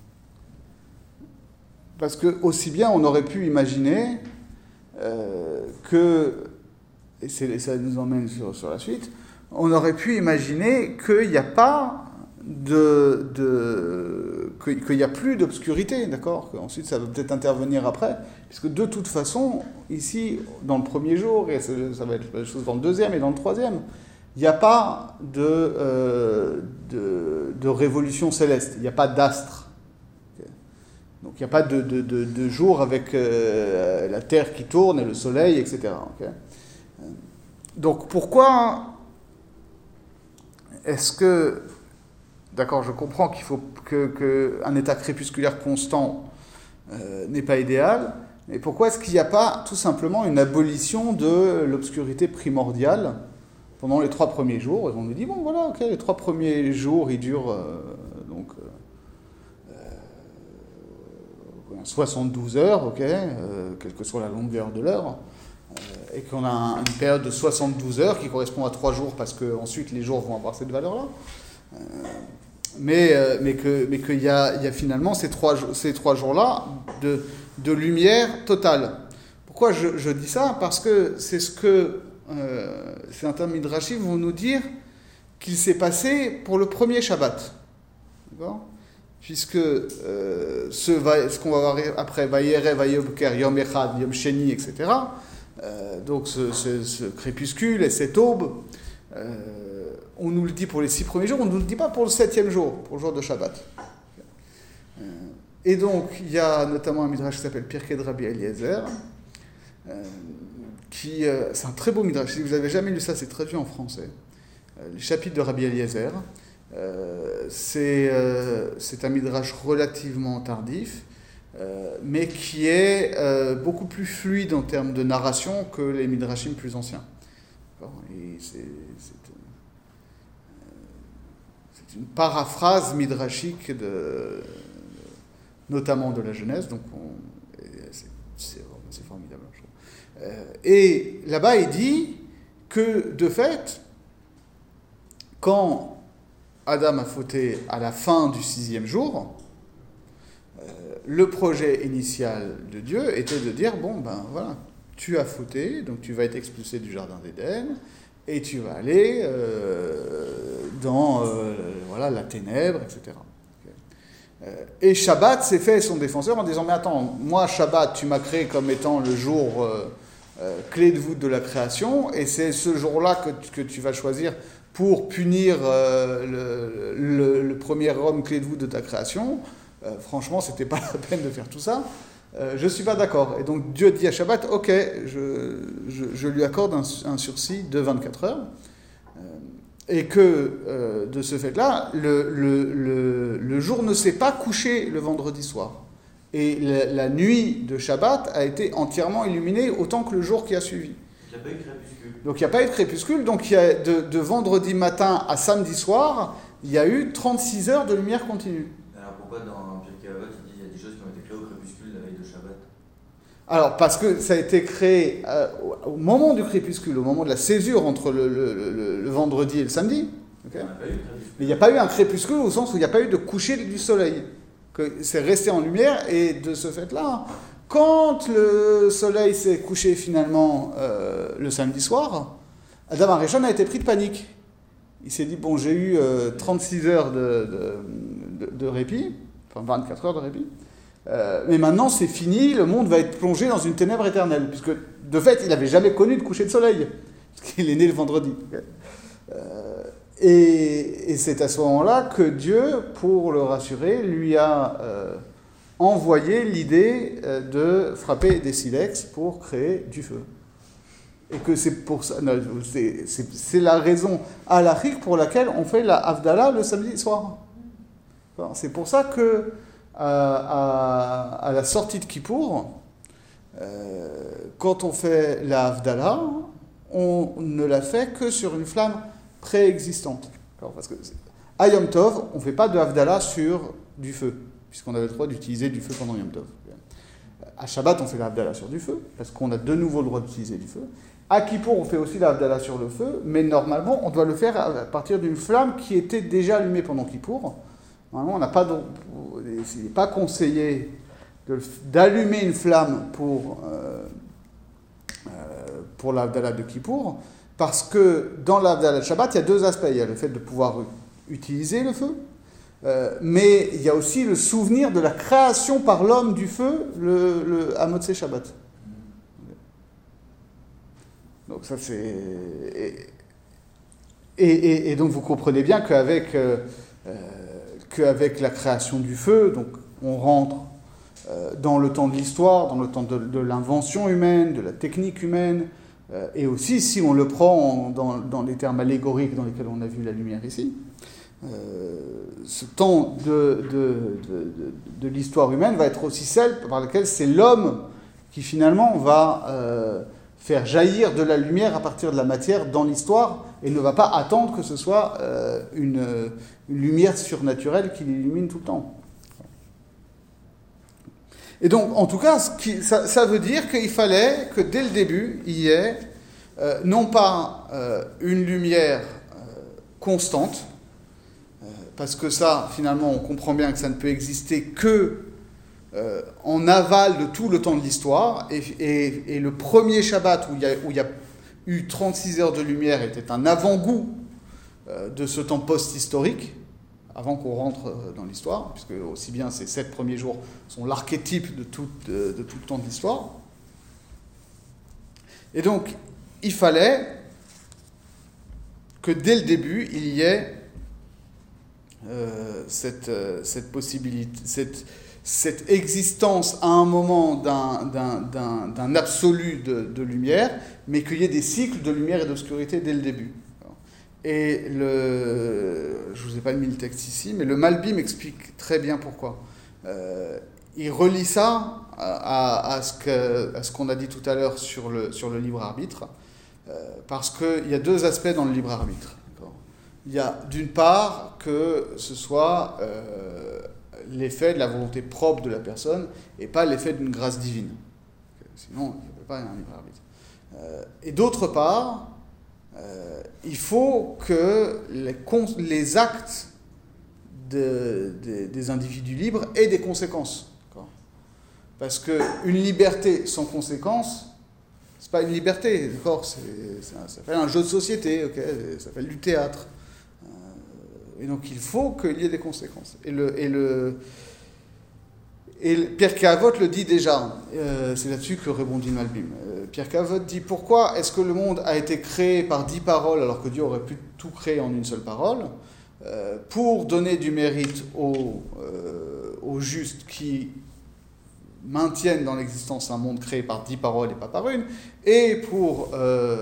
parce que aussi bien on aurait pu imaginer euh, que, et c'est, ça nous emmène sur, sur la suite, on aurait pu imaginer qu'il n'y a pas de, de qu'il n'y a plus d'obscurité, d'accord, qu'ensuite ça va peut-être intervenir après, puisque de toute façon, ici, dans le premier jour, et ça va être la chose dans le deuxième et dans le troisième, il n'y a pas de, euh, de, de révolution céleste, il n'y a pas d'astre. Okay. Donc il n'y a pas de, de, de, de jour avec euh, la Terre qui tourne et le Soleil, et cetera. Okay. Donc pourquoi est-ce que... D'accord, je comprends qu'il faut que, que un état crépusculaire constant euh, n'est pas idéal, mais pourquoi est-ce qu'il n'y a pas tout simplement une abolition de l'obscurité primordiale pendant les trois premiers jours? Et on nous dit, bon voilà, ok, les trois premiers jours, ils durent euh, donc euh, soixante-douze heures, ok, euh, quelle que soit la longueur de l'heure, euh, et qu'on a un, une période de soixante-douze heures qui correspond à trois jours, parce qu'ensuite les jours vont avoir cette valeur-là. Euh, mais, euh, mais, que, mais qu'il y a, il y a finalement ces trois, ces trois jours-là de, de lumière totale. Pourquoi je, je dis ça? Parce que c'est ce que euh, certains midrashim vont nous dire qu'il s'est passé pour le premier Shabbat. D'accord? Puisque euh, ce, va, ce qu'on va voir après, Vayere, Vayobker, Yom Echad, Yom Sheni, et cetera, euh, donc ce, ce, ce crépuscule et cette aube, euh, on nous le dit pour les six premiers jours, on ne nous le dit pas pour le septième jour, pour le jour de Shabbat. Et donc, il y a notamment un midrash qui s'appelle Pirkei de Rabbi Eliezer, euh, qui, euh, c'est un très beau midrash. Si vous n'avez jamais lu ça, c'est traduit en français. Euh, les chapitres de Rabbi Eliezer, euh, c'est, euh, c'est un midrash relativement tardif, euh, mais qui est euh, beaucoup plus fluide en termes de narration que les midrashim plus anciens. Et c'est, c'est une paraphrase midrashique, de, notamment de la Genèse, donc on, c'est, c'est, c'est formidable. Je trouve. Euh, et là-bas, il dit que, de fait, quand Adam a fauté à la fin du sixième jour, le projet initial de Dieu était de dire, bon, ben voilà, tu as fauté, donc tu vas être expulsé du Jardin d'Éden, et tu vas aller euh, dans euh, voilà, la ténèbre, et cetera. Okay. Euh, et Shabbat s'est fait son défenseur en disant, mais attends, moi, Shabbat, tu m'as créé comme étant le jour euh, euh, clé de voûte de la création, et c'est ce jour-là que, que tu vas choisir pour punir euh, le, le, le premier homme clé de voûte de ta création. Euh, franchement, c'était pas la peine de faire tout ça. Euh, je suis pas d'accord. Et donc Dieu dit à Shabbat, ok, je, je, je lui accorde un, un sursis de vingt-quatre heures. Euh, et que euh, de ce fait-là, le, le, le, le jour ne s'est pas couché le vendredi soir. Et la, la nuit de Shabbat a été entièrement illuminée autant que le jour qui a suivi. Il n'y a pas eu de crépuscule. Donc il n'y a pas eu de crépuscule. Donc il y a de, de vendredi matin à samedi soir, il y a eu trente-six heures de lumière continue. Alors pourquoi dans Pirkei Avot, il dit qu'il y a des choses qui ont été créées au crépuscule la veille de Shabbat? Alors, parce que ça a été créé euh, au moment du crépuscule, au moment de la césure entre le, le, le, le vendredi et le samedi. Okay. Mais il n'y a pas eu un crépuscule au sens où il n'y a pas eu de coucher du soleil. Que c'est resté en lumière, et de ce fait-là, quand le soleil s'est couché finalement euh, le samedi soir, Adam Arishon a été pris de panique. Il s'est dit, bon, j'ai eu euh, trente-six heures de, de, de, de répit, enfin vingt-quatre heures de répit, euh, mais maintenant c'est fini, le monde va être plongé dans une ténèbre éternelle, puisque de fait, il n'avait jamais connu de coucher de soleil, parce qu'il est né le vendredi. Euh, et, et c'est à ce moment-là que Dieu, pour le rassurer, lui a euh, envoyé l'idée euh, de frapper des silex pour créer du feu. Et que c'est pour ça, non, c'est, c'est, c'est la raison halachique pour laquelle on fait la Havdalah le samedi soir. C'est pour ça que à, à, à la sortie de Kippour, euh, quand on fait la Havdalah, on ne la fait que sur une flamme préexistante. Alors, parce que à Yom Tov, on ne fait pas de Havdalah sur du feu, puisqu'on avait le droit d'utiliser du feu pendant Yom Tov. À Shabbat, on fait la Havdalah sur du feu, parce qu'on a de nouveau le droit d'utiliser du feu. À Kippour, on fait aussi la Havdalah sur le feu, mais normalement, on doit le faire à partir d'une flamme qui était déjà allumée pendant Kippour. Normalement, on n'a pas de, il n'est pas conseillé de, d'allumer une flamme pour, euh, euh, pour la Havdalah de Kippour, parce que dans la Havdalah de Shabbat, il y a deux aspects. Il y a le fait de pouvoir utiliser le feu, euh, mais il y a aussi le souvenir de la création par l'homme du feu, le, le à Motzei Shabbat. Donc ça c'est... Et, et, et donc vous comprenez bien qu'avec, euh, qu'avec la création du feu, donc on rentre euh, dans le temps de l'histoire, dans le temps de, de l'invention humaine, de la technique humaine, euh, et aussi si on le prend en, dans, dans les termes allégoriques dans lesquels on a vu la lumière ici, euh, ce temps de, de, de, de, de l'histoire humaine va être aussi celle par laquelle c'est l'homme qui finalement va... Euh, faire jaillir de la lumière à partir de la matière dans l'histoire, et ne va pas attendre que ce soit euh, une, une lumière surnaturelle qui l'illumine tout le temps. Et donc, en tout cas, ce qui, ça, ça veut dire qu'il fallait que dès le début, il y ait euh, non pas euh, une lumière euh, constante, euh, parce que ça, finalement, on comprend bien que ça ne peut exister que Euh, en aval de tout le temps de l'histoire, et, et, et le premier Shabbat où il, y a, où il y a eu trente-six heures de lumière était un avant-goût euh, de ce temps post-historique, avant qu'on rentre euh, dans l'histoire, puisque aussi bien ces sept premiers jours sont l'archétype de tout, de, de tout le temps de l'histoire. Et donc, il fallait que dès le début, il y ait euh, cette, euh, cette possibilité, cette cette existence à un moment d'un, d'un, d'un, d'un absolu de, de lumière, mais qu'il y ait des cycles de lumière et d'obscurité dès le début. Et le, je ne vous ai pas mis le texte ici, mais le Malbim explique très bien pourquoi. Euh, il relie ça à, à, à, ce que, à ce qu'on a dit tout à l'heure sur le, sur le libre arbitre, euh, parce qu'il y a deux aspects dans le libre arbitre. D'accord ? Il y a d'une part que ce soit... Euh, l'effet de la volonté propre de la personne et pas l'effet d'une grâce divine. Sinon, il ne peut pas y avoir un libre arbitre. Euh, et d'autre part, euh, il faut que les, cons- les actes de, de, des individus libres aient des conséquences. Parce qu'une liberté sans conséquence, c'est pas une liberté, d'accord, c'est, c'est un, ça s'appelle un jeu de société, ok, ça s'appelle du théâtre. Euh, et donc il faut qu'il y ait des conséquences. Et le, et le, et le Pierre Cavotte le dit déjà, euh, c'est là-dessus que rebondit Malbim. Euh, Pierre Cavotte dit pourquoi est-ce que le monde a été créé par dix paroles alors que Dieu aurait pu tout créer en une seule parole, euh, pour donner du mérite aux, euh, aux justes qui maintiennent dans l'existence un monde créé par dix paroles et pas par une, et pour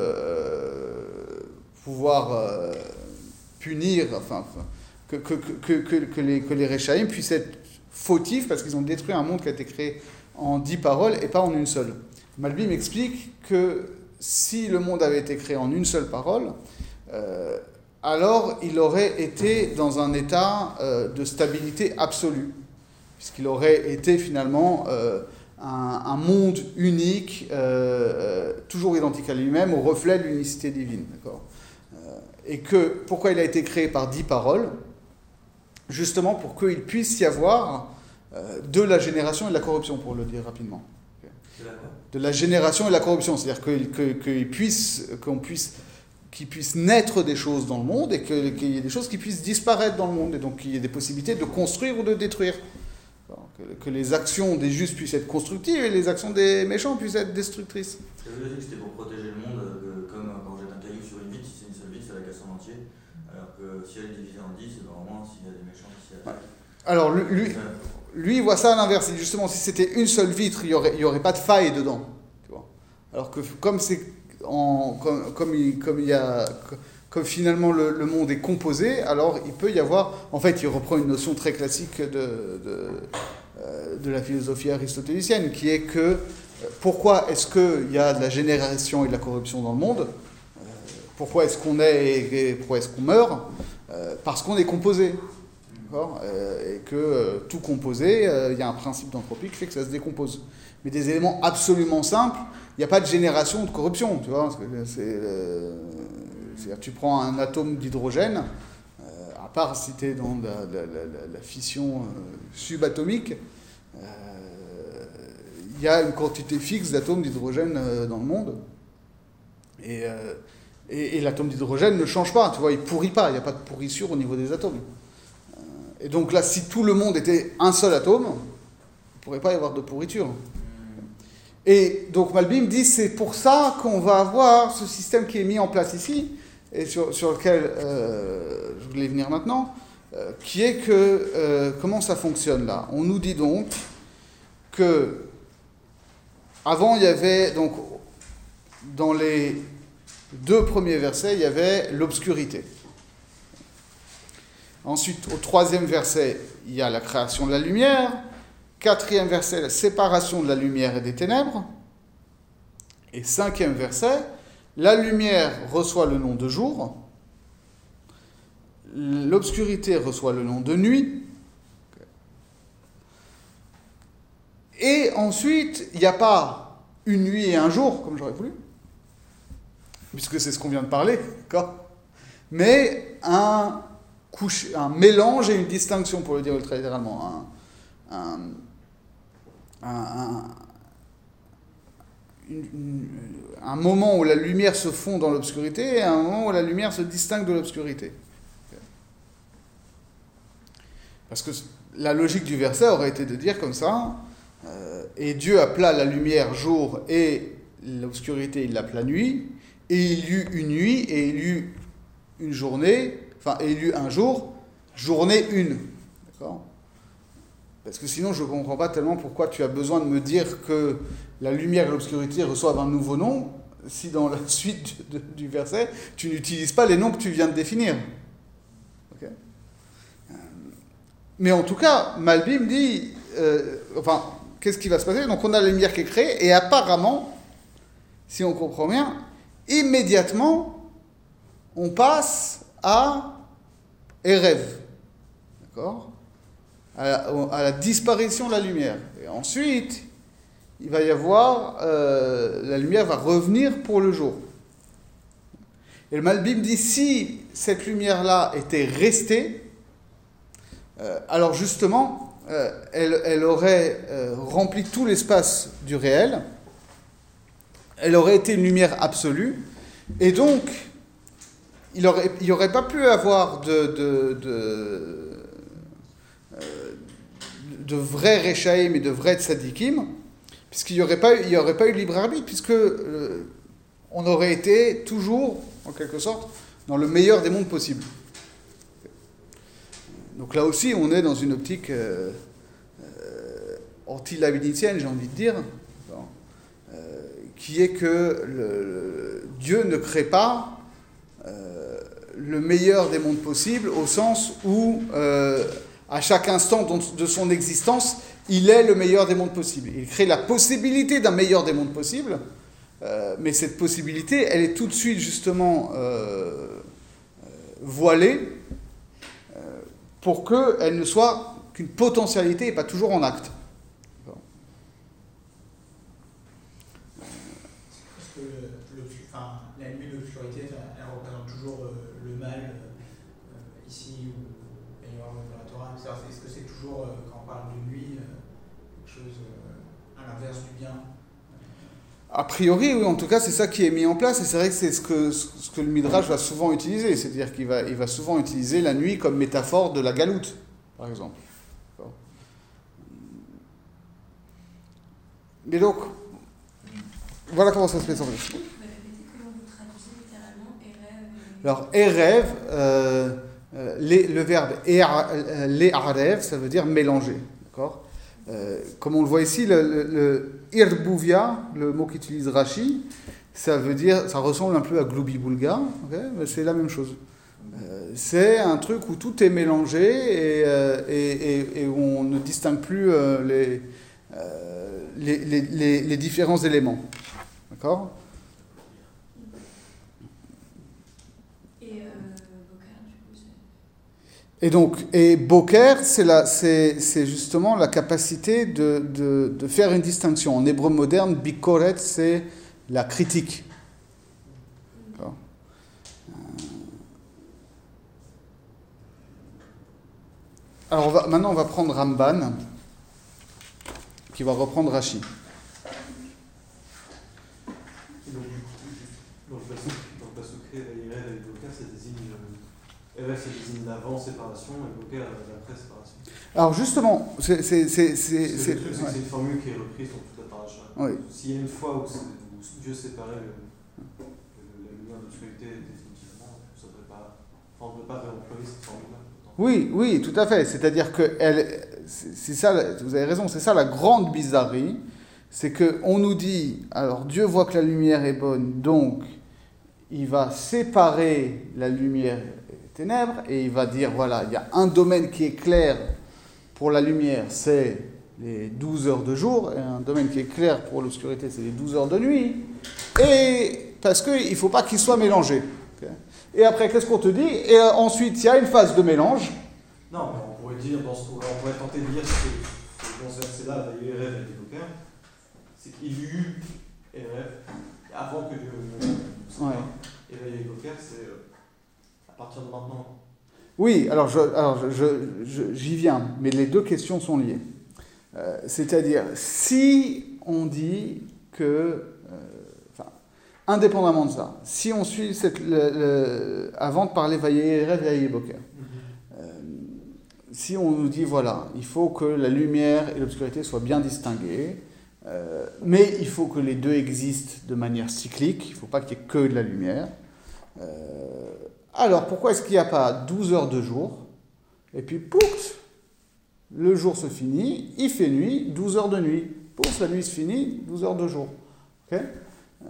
euh, pouvoir euh, punir, enfin, que, que, que, que, que les, que les Réchaïm puissent être fautifs parce qu'ils ont détruit un monde qui a été créé en dix paroles et pas en une seule. Malbim explique que si le monde avait été créé en une seule parole, euh, alors il aurait été dans un état euh, de stabilité absolue, puisqu'il aurait été finalement euh, un, un monde unique, euh, toujours identique à lui-même, au reflet de l'unicité divine. D'accord ? Euh, et que, pourquoi il a été créé par dix paroles ? Justement pour qu'il puisse y avoir euh, de la génération et de la corruption, pour le dire rapidement. Okay. De la génération et de la corruption, c'est-à-dire que, que, qu'il puisse, qu'on puisse, qu'il puisse naître des choses dans le monde et que, qu'il y ait des choses qui puissent disparaître dans le monde, et donc qu'il y ait des possibilités de construire ou de détruire. Que, que les actions des justes puissent être constructives et les actions des méchants puissent être destructrices. Ça veut dire que c'était pour protéger le monde, que, comme quand on jette un caillou sur une vitre, si c'est une seule vitre, ça la casse en entier. Alors que si elle est divisée en dix, c'est vraiment s'il y a des méchants qui s'y attaquent. Alors lui, lui, lui, il voit ça à l'inverse. Justement, si c'était une seule vitre, il n'y aurait, il y aurait pas de faille dedans. Tu vois. Alors que comme, c'est en, comme, comme, il, comme, il y a, comme finalement le, le monde est composé, alors il peut y avoir... En fait, il reprend une notion très classique de... de de la philosophie aristotélicienne, qui est que pourquoi est-ce qu'il y a de la génération et de la corruption dans le monde ? Pourquoi est-ce qu'on est et pourquoi est-ce qu'on meurt ? Parce qu'on est composé. D'accord ? Et que tout composé, il y a un principe d'entropie qui fait que ça se décompose. Mais des éléments absolument simples, il n'y a pas de génération de corruption. Tu vois ? Parce que c'est, c'est-à-dire, tu prends un atome d'hydrogène, à part si tu es dans la, la, la, la fission subatomique, il euh, y a une quantité fixe d'atomes d'hydrogène euh, dans le monde. Et, euh, et, et l'atome d'hydrogène ne change pas, tu vois, il ne pourrit pas, il n'y a pas de pourrissure au niveau des atomes. Euh, et donc là, si tout le monde était un seul atome, il ne pourrait pas y avoir de pourriture. Et donc Malbim dit, c'est pour ça qu'on va avoir ce système qui est mis en place ici, et sur, sur lequel euh, je voulais venir maintenant, euh, qui est que, euh, comment ça fonctionne là ? On nous dit donc que, avant il y avait, donc, dans les deux premiers versets, il y avait l'obscurité. Ensuite, au troisième verset, il y a la création de la lumière. Quatrième verset, la séparation de la lumière et des ténèbres. Et cinquième verset, la lumière reçoit le nom de jour, l'obscurité reçoit le nom de nuit, et ensuite, il n'y a pas une nuit et un jour, comme j'aurais voulu, puisque c'est ce qu'on vient de parler, d'accord, mais un, couche, un mélange et une distinction, pour le dire ultra littéralement, un, un, un, un Une, une, un moment où la lumière se fond dans l'obscurité et un moment où la lumière se distingue de l'obscurité. Parce que la logique du verset aurait été de dire comme ça, euh, et Dieu appela la lumière jour et l'obscurité il l'appela nuit, et il y eut une nuit et il y eut une journée, enfin et il y eut un jour, journée une. D'accord ? Parce que sinon je ne comprends pas tellement pourquoi tu as besoin de me dire que la lumière et l'obscurité reçoivent un nouveau nom, si dans la suite du, du verset, tu n'utilises pas les noms que tu viens de définir. Okay. Mais en tout cas, Malbim dit, euh, enfin, qu'est-ce qui va se passer ? Donc on a la lumière qui est créée, et apparemment, si on comprend bien, immédiatement, on passe à Erev. D'accord ? à la, à la disparition de la lumière. Et ensuite, il va y avoir, euh, la lumière va revenir pour le jour. Et le Malbim dit, si cette lumière-là était restée, euh, alors justement, euh, elle, elle aurait euh, rempli tout l'espace du réel, elle aurait été une lumière absolue, et donc il n'y aurait, il aurait pas pu avoir de, de, de, euh, de vrais Rechaim et de vrais Tzadikim, puisqu'il n'y aurait, aurait pas eu libre arbitre, puisque euh, on aurait été toujours, en quelque sorte, dans le meilleur des mondes possibles. Donc là aussi, on est dans une optique euh, euh, anti-labinitienne, j'ai envie de dire, euh, qui est que le, le, Dieu ne crée pas euh, le meilleur des mondes possibles, au sens où, euh, à chaque instant de son existence, il est le meilleur des mondes possibles. Il crée la possibilité d'un meilleur des mondes possibles, euh, mais cette possibilité, elle est tout de suite, justement, euh, euh, voilée, pour qu'elle ne soit qu'une potentialité et pas toujours en acte. Parce que le, enfin, la nuit, l'obscurité, elle représente toujours euh, le mal, euh, ici ou ailleurs dans la Torah. Est-ce que c'est toujours, euh, quand on parle de nuit, euh, quelque chose euh, à l'inverse du bien? A priori, oui, en tout cas, c'est ça qui est mis en place, et c'est vrai que c'est ce que, ce que le Midrash va souvent utiliser, c'est-à-dire qu'il va, il va souvent utiliser la nuit comme métaphore de la galoute, par exemple. Mais donc, voilà comment ça se met en place. Comment vous traduisez littéralement Erev? Alors, Erev, euh, euh, les, le verbe Le'arev, ça veut dire mélanger, d'accord ? Euh, comme on le voit ici, le, le, le irbuvia, le mot qu'utilise Rashi, ça veut dire, ça ressemble un peu à gloubi-boulga, okay, mais c'est la même chose. Euh, c'est un truc où tout est mélangé et, euh, et, et, et où on ne distingue plus euh, les, euh, les, les, les, les différents éléments. D'accord ? Et donc, et Boker, c'est, la, c'est, c'est justement la capacité de, de, de faire une distinction. En hébreu moderne, Bikoret, c'est la critique. D'accord. Alors, on va, maintenant, on va prendre Ramban, qui va reprendre Rashi. Donc, dans le passouk, Erev et Boker, ça désigne... Erev, ça désigne l'avant séparation, et Boker, l'après séparation. Alors justement, c'est... c'est, c'est, c'est, c'est, c'est, le truc, c'est ouais. que c'est une formule qui est reprise dans toute la paracha. Oui. S'il y a une fois où, où Dieu séparait le, le, la lumière de l'obscurité définitivement, ça ne devrait pas... Enfin, on ne peut pas réemployer cette formule-là. Oui, oui, tout à fait. C'est-à-dire que elle, c'est, c'est ça, vous avez raison, c'est ça la grande bizarrerie, c'est qu'on nous dit, alors Dieu voit que la lumière est bonne, donc il va séparer la lumière et les ténèbres, et il va dire, voilà, il y a un domaine qui est clair pour la lumière, c'est les douze heures de jour, et un domaine qui est clair pour l'obscurité, c'est les douze heures de nuit, et parce qu'il ne faut pas qu'ils soient mélangés. Okay. Et après, qu'est-ce qu'on te dit ? Et euh, ensuite, il y a une phase de mélange. Non, mais on pourrait dire, dans ce, on pourrait tenter de dire que dans ce verset-là, il y a eu Erev et Boker, c'est qu'il y eut Erev avant que Dieu ne Ouais. Et là, il y a eu Boker, c'est euh, à partir de maintenant. Oui, alors, je, alors je, je, je, j'y viens, mais les deux questions sont liées. Euh, c'est-à-dire, si on dit que, euh, enfin, indépendamment de ça, si on suit cette, le, le, avant de parler Vaillé Erev, Vaillé Boker, euh, si on nous dit, voilà, il faut que la lumière et l'obscurité soient bien distinguées, euh, mais il faut que les deux existent de manière cyclique, il ne faut pas qu'il y ait que de la lumière. Euh, alors, pourquoi est-ce qu'il n'y a pas douze heures de jour, et puis, pouf, le jour se finit, il fait nuit, douze heures de nuit. Pouf, la nuit se finit, douze heures de jour. Okay, euh,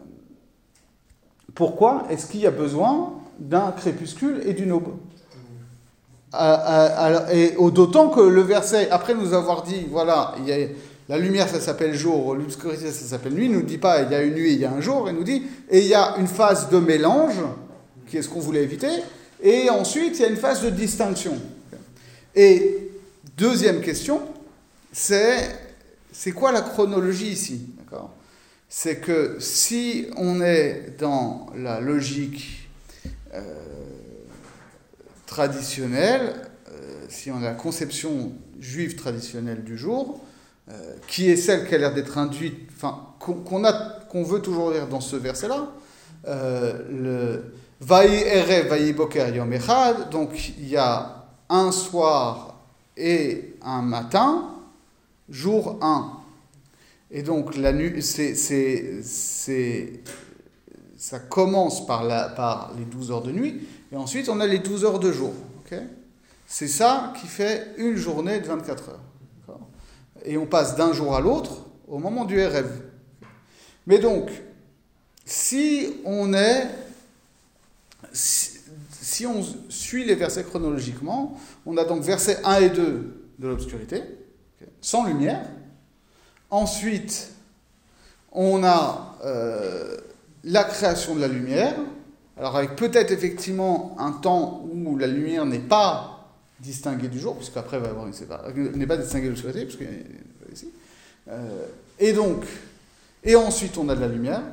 pourquoi est-ce qu'il y a besoin d'un crépuscule et d'une aube ? à, à, à, et d'autant que le verset, après nous avoir dit, voilà, il y a, la lumière ça s'appelle jour, l'obscurité ça s'appelle nuit, il ne nous dit pas il y a une nuit, il y a un jour, il nous dit, et il y a une phase de mélange, qui est ce qu'on voulait éviter, et ensuite il y a une phase de distinction. Et deuxième question, c'est, c'est quoi la chronologie ici ? D'accord ? C'est que si on est dans la logique euh, traditionnelle, euh, si on a la conception juive traditionnelle du jour, euh, qui est celle qui a l'air d'être induite, enfin, qu'on, qu'on, a, qu'on veut toujours lire dans ce verset-là, euh, le Vayi Erev, Vayi Boker, Yom Echad, donc il y a un soir et un matin, jour un. Et donc, la nuit, c'est, c'est, c'est, ça commence par, la, par les douze heures de nuit, et ensuite on a les douze heures de jour. Okay, c'est ça qui fait une journée de vingt-quatre heures. D'accord, et on passe d'un jour à l'autre au moment du Erev. Mais donc, si on est... Si, si on suit les versets chronologiquement, on a donc versets un et deux de l'obscurité, okay, sans lumière. Ensuite, on a euh, la création de la lumière, alors avec peut-être effectivement un temps où la lumière n'est pas distinguée du jour, puisqu'après il va y avoir une séparation, n'est pas distinguée de l'obscurité, puisque ici. Euh, et donc, et ensuite on a de la lumière.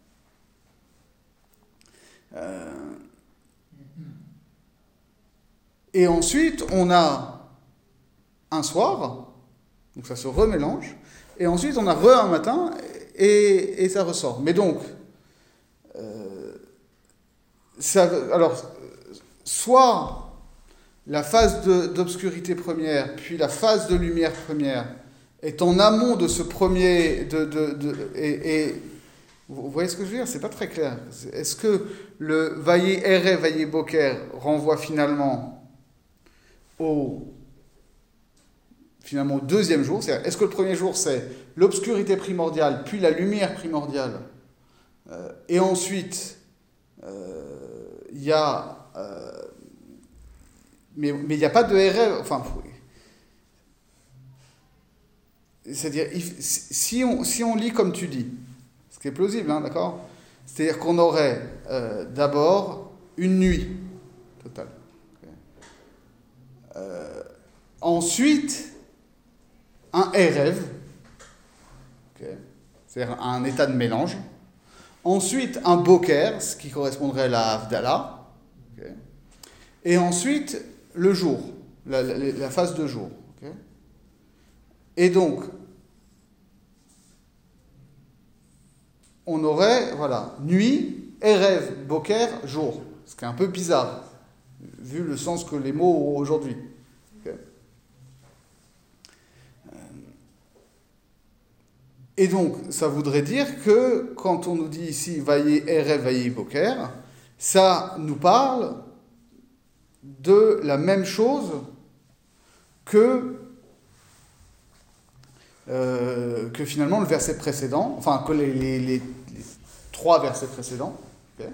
Euh, et ensuite on a un soir, donc ça se remélange. Et ensuite, on a re un matin, et, et ça ressort. Mais donc, euh, ça, alors, soit la phase de, d'obscurité première, puis la phase de lumière première, est en amont de ce premier... De, de, de, et, et vous voyez ce que je veux dire ? C'est pas très clair. Est-ce que le Vayi Erev, Vayi Boker renvoie finalement au... finalement au deuxième jour, c'est-à-dire, est-ce que le premier jour c'est l'obscurité primordiale, puis la lumière primordiale, euh, et ensuite il euh, y a, euh, mais il n'y a pas de Erev, enfin, c'est-à-dire, si on, si on lit comme tu dis, ce qui est plausible, hein, d'accord, c'est-à-dire qu'on aurait euh, d'abord une nuit totale, okay. euh, ensuite un Erev, okay, c'est-à-dire un état de mélange. Ensuite, un Boker, ce qui correspondrait à la Havdalah. Okay. Et ensuite, le jour, la, la, la phase de jour. Okay. Et donc, on aurait, voilà, nuit, Erev, Boker, jour. Ce qui est un peu bizarre, vu le sens que les mots ont aujourd'hui. Okay. Et donc, ça voudrait dire que, quand on nous dit ici « Vayi Erev, Vayi Boker », ça nous parle de la même chose que, euh, que finalement le verset précédent, enfin, que les, les, les, les trois versets précédents. Okay.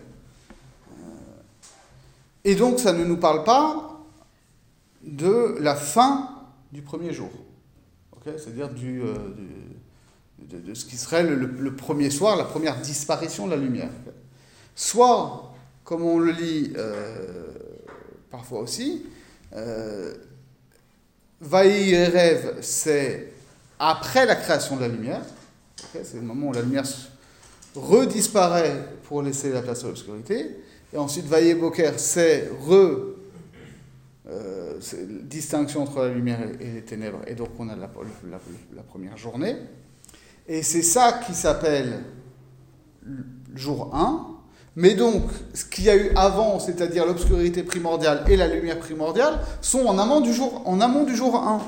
Et donc, ça ne nous parle pas de la fin du premier jour. Okay, c'est-à-dire du... Euh, du De, de ce qui serait le, le, le premier soir, la première disparition de la lumière. Soit, comme on le lit euh, parfois aussi, euh, Vayi Erev, c'est après la création de la lumière, okay, c'est le moment où la lumière redisparaît pour laisser la place à l'obscurité, et ensuite Vayi Boker, c'est re... Euh, c'est distinction entre la lumière et, et les ténèbres, et donc on a la, la, la première journée. Et c'est ça qui s'appelle le jour un. Mais donc, ce qu'il y a eu avant, c'est-à-dire l'obscurité primordiale et la lumière primordiale, sont en amont du jour, en amont du jour un.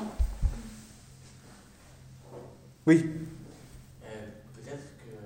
Oui. Euh, peut-être que...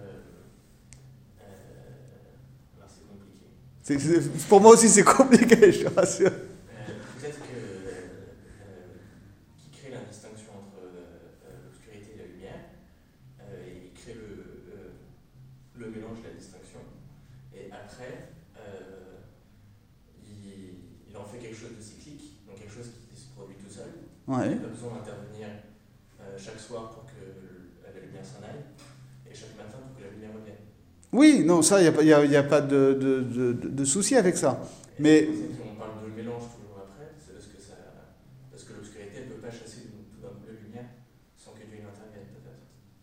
Euh, alors c'est compliqué. C'est, c'est, pour moi aussi c'est compliqué, je te rassure. Euh, peut-être que... Euh, qui crée la distinction entre euh, l'obscurité et la lumière, et il crée le, euh, le mélange de la distinction, et après euh, il, il en fait quelque chose de cyclique, donc quelque chose qui se produit tout seul. Ouais. Il n'a pas besoin d'intervenir euh, chaque soir pour que la lumière s'en aille, et chaque matin pour que la lumière revienne. Oui, non, ça, il n'y a, a, a pas de, de, de, de souci avec ça. Et mais on parle de mélange toujours après, c'est parce que, ça, parce que l'obscurité ne peut pas chasser tout d'un coup la lumière sans que Dieu n'intervienne, peut-être.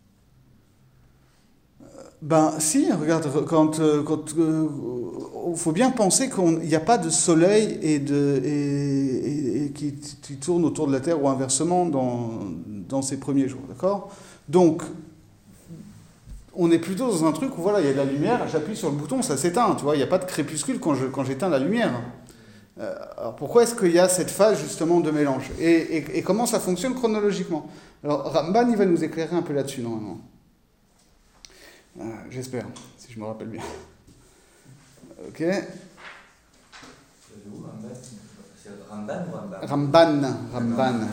Ben si, regarde, quand il quand, euh, faut bien penser qu'il n'y a pas de soleil et, de, et, et, et qui qui, qui tourne autour de la Terre ou inversement dans, dans ces premiers jours, d'accord ? Donc, on est plutôt dans un truc où voilà, il y a de la lumière, j'appuie sur le bouton, ça s'éteint, tu vois, il n'y a pas de crépuscule quand, je, quand j'éteins la lumière. Euh, alors pourquoi est-ce qu'il y a cette phase justement de mélange ? et, et, et comment ça fonctionne chronologiquement ? Alors Ramban, il va nous éclairer un peu là-dessus normalement. Euh, j'espère, si je me rappelle bien. Ok. C'est Ramban ou Rambam ? Ramban, Ramban.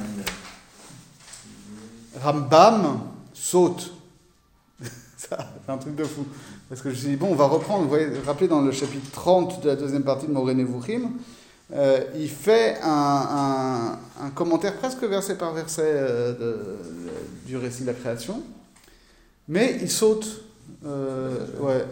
Rambam saute. Ça, c'est un truc de fou. Parce que je me suis dit, bon, on va reprendre, vous voyez, rappelez dans le chapitre trente de la deuxième partie de Moreh Nevuchim, euh, il fait un, un, un commentaire presque verset par verset euh, de, de, du récit de la création, mais il saute. Euh, ouais.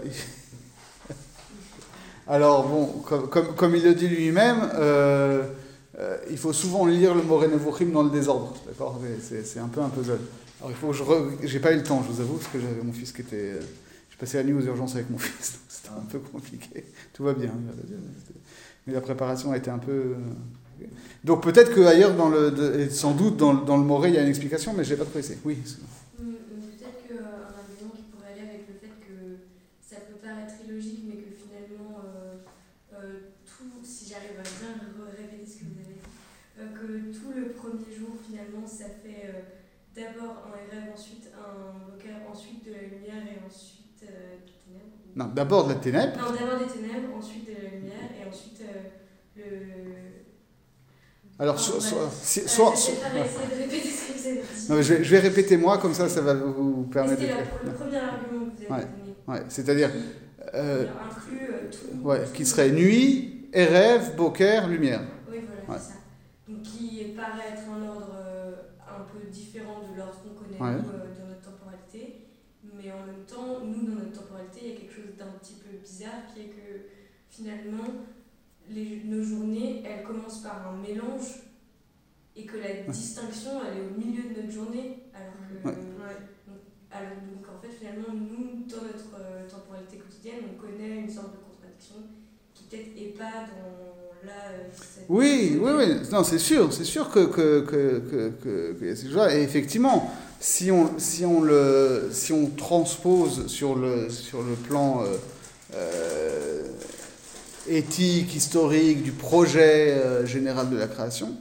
Alors, bon, comme, comme, comme il le dit lui-même, euh, euh, il faut souvent lire le Moreh Nevuchim dans le désordre, d'accord ? c'est, c'est un peu un puzzle. Alors, il faut que je... Re... J'ai pas eu le temps, je vous avoue, parce que j'avais mon fils qui était... J'ai passé la nuit aux urgences avec mon fils, donc c'était un peu compliqué. Tout va bien, mais la préparation a été un peu... Donc peut-être qu'ailleurs, dans le... sans doute, dans, dans le Moreh, il y a une explication, mais je n'ai pas trouvé. Oui. Peut-être qu'un argument qui pourrait aller avec le fait que ça peut paraître illogique, mais que finalement, euh, euh, tout, si j'arrive à bien répéter ce que vous avez dit, euh, que tout le premier jour, finalement, ça fait euh, d'abord un rêve, ensuite un vocable, ensuite de la lumière et ensuite euh, des ténèbres. Non, d'abord de la ténèbre. Non, d'abord des ténèbres, ensuite de la lumière et ensuite euh, le... Alors, enfin, soit... soit, bref. si, euh, soit, je soit vais pas essayer de répéter ce que vous avez dit. non, mais je, vais, je vais répéter moi, comme ça, ça va vous permettre de... C'était le premier argument que vous avez ouais, donné. ouais, c'est-à-dire... Euh, inclut euh, tout... Ouais, qui serait nuit, Erev, Boker, lumière. Oui, voilà, ouais. c'est ça. Donc, qui paraît être un ordre euh, un peu différent de l'ordre qu'on connaît, ouais. nous, euh, dans notre temporalité. Mais en même temps, nous, dans notre temporalité, il y a quelque chose d'un petit peu bizarre, qui est que, finalement, les, nos journées, elles commencent par un mélange, et que la ouais. distinction, elle est au milieu de notre journée, alors que... Ouais. Ouais. Donc, alors, donc, en fait, finalement, nous, dans notre euh, temporalité quotidienne, on connaît une sorte de contradiction qui peut-être n'est pas dans la... Euh, cette oui, oui, oui, non, c'est sûr, c'est sûr que, que, que, que, que, que c'est ça. Et effectivement, si on, si on, le, si on transpose sur le, sur le plan euh, euh, éthique, historique, du projet euh, général de la création,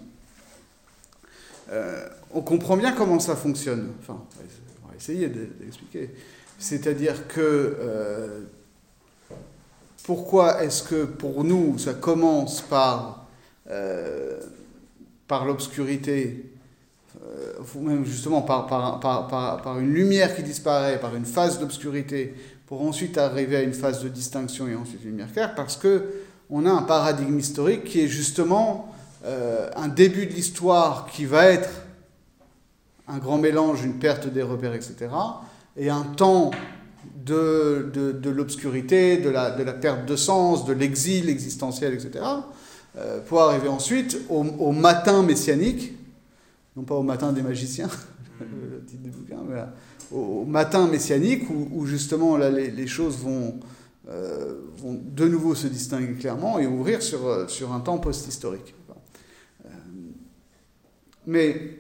euh, on comprend bien comment ça fonctionne. Enfin, on va essayer d'expliquer. C'est-à-dire que euh, pourquoi est-ce que pour nous ça commence par, euh, par l'obscurité, euh, ou même justement par, par, par, par, par une lumière qui disparaît, par une phase d'obscurité, pour ensuite arriver à une phase de distinction et ensuite une lumière claire, parce qu'on a un paradigme historique qui est justement euh, un début de l'histoire qui va être un grand mélange, une perte des repères, et cetera, et un temps de, de, de l'obscurité, de la, de la perte de sens, de l'exil existentiel, et cetera, euh, pour arriver ensuite au, au matin messianique, non pas au matin des magiciens, le titre du bouquin, mais là, au, au matin messianique, où, où justement là, les, les choses vont, euh, vont de nouveau se distinguer clairement et ouvrir sur, sur un temps post-historique. Euh, mais...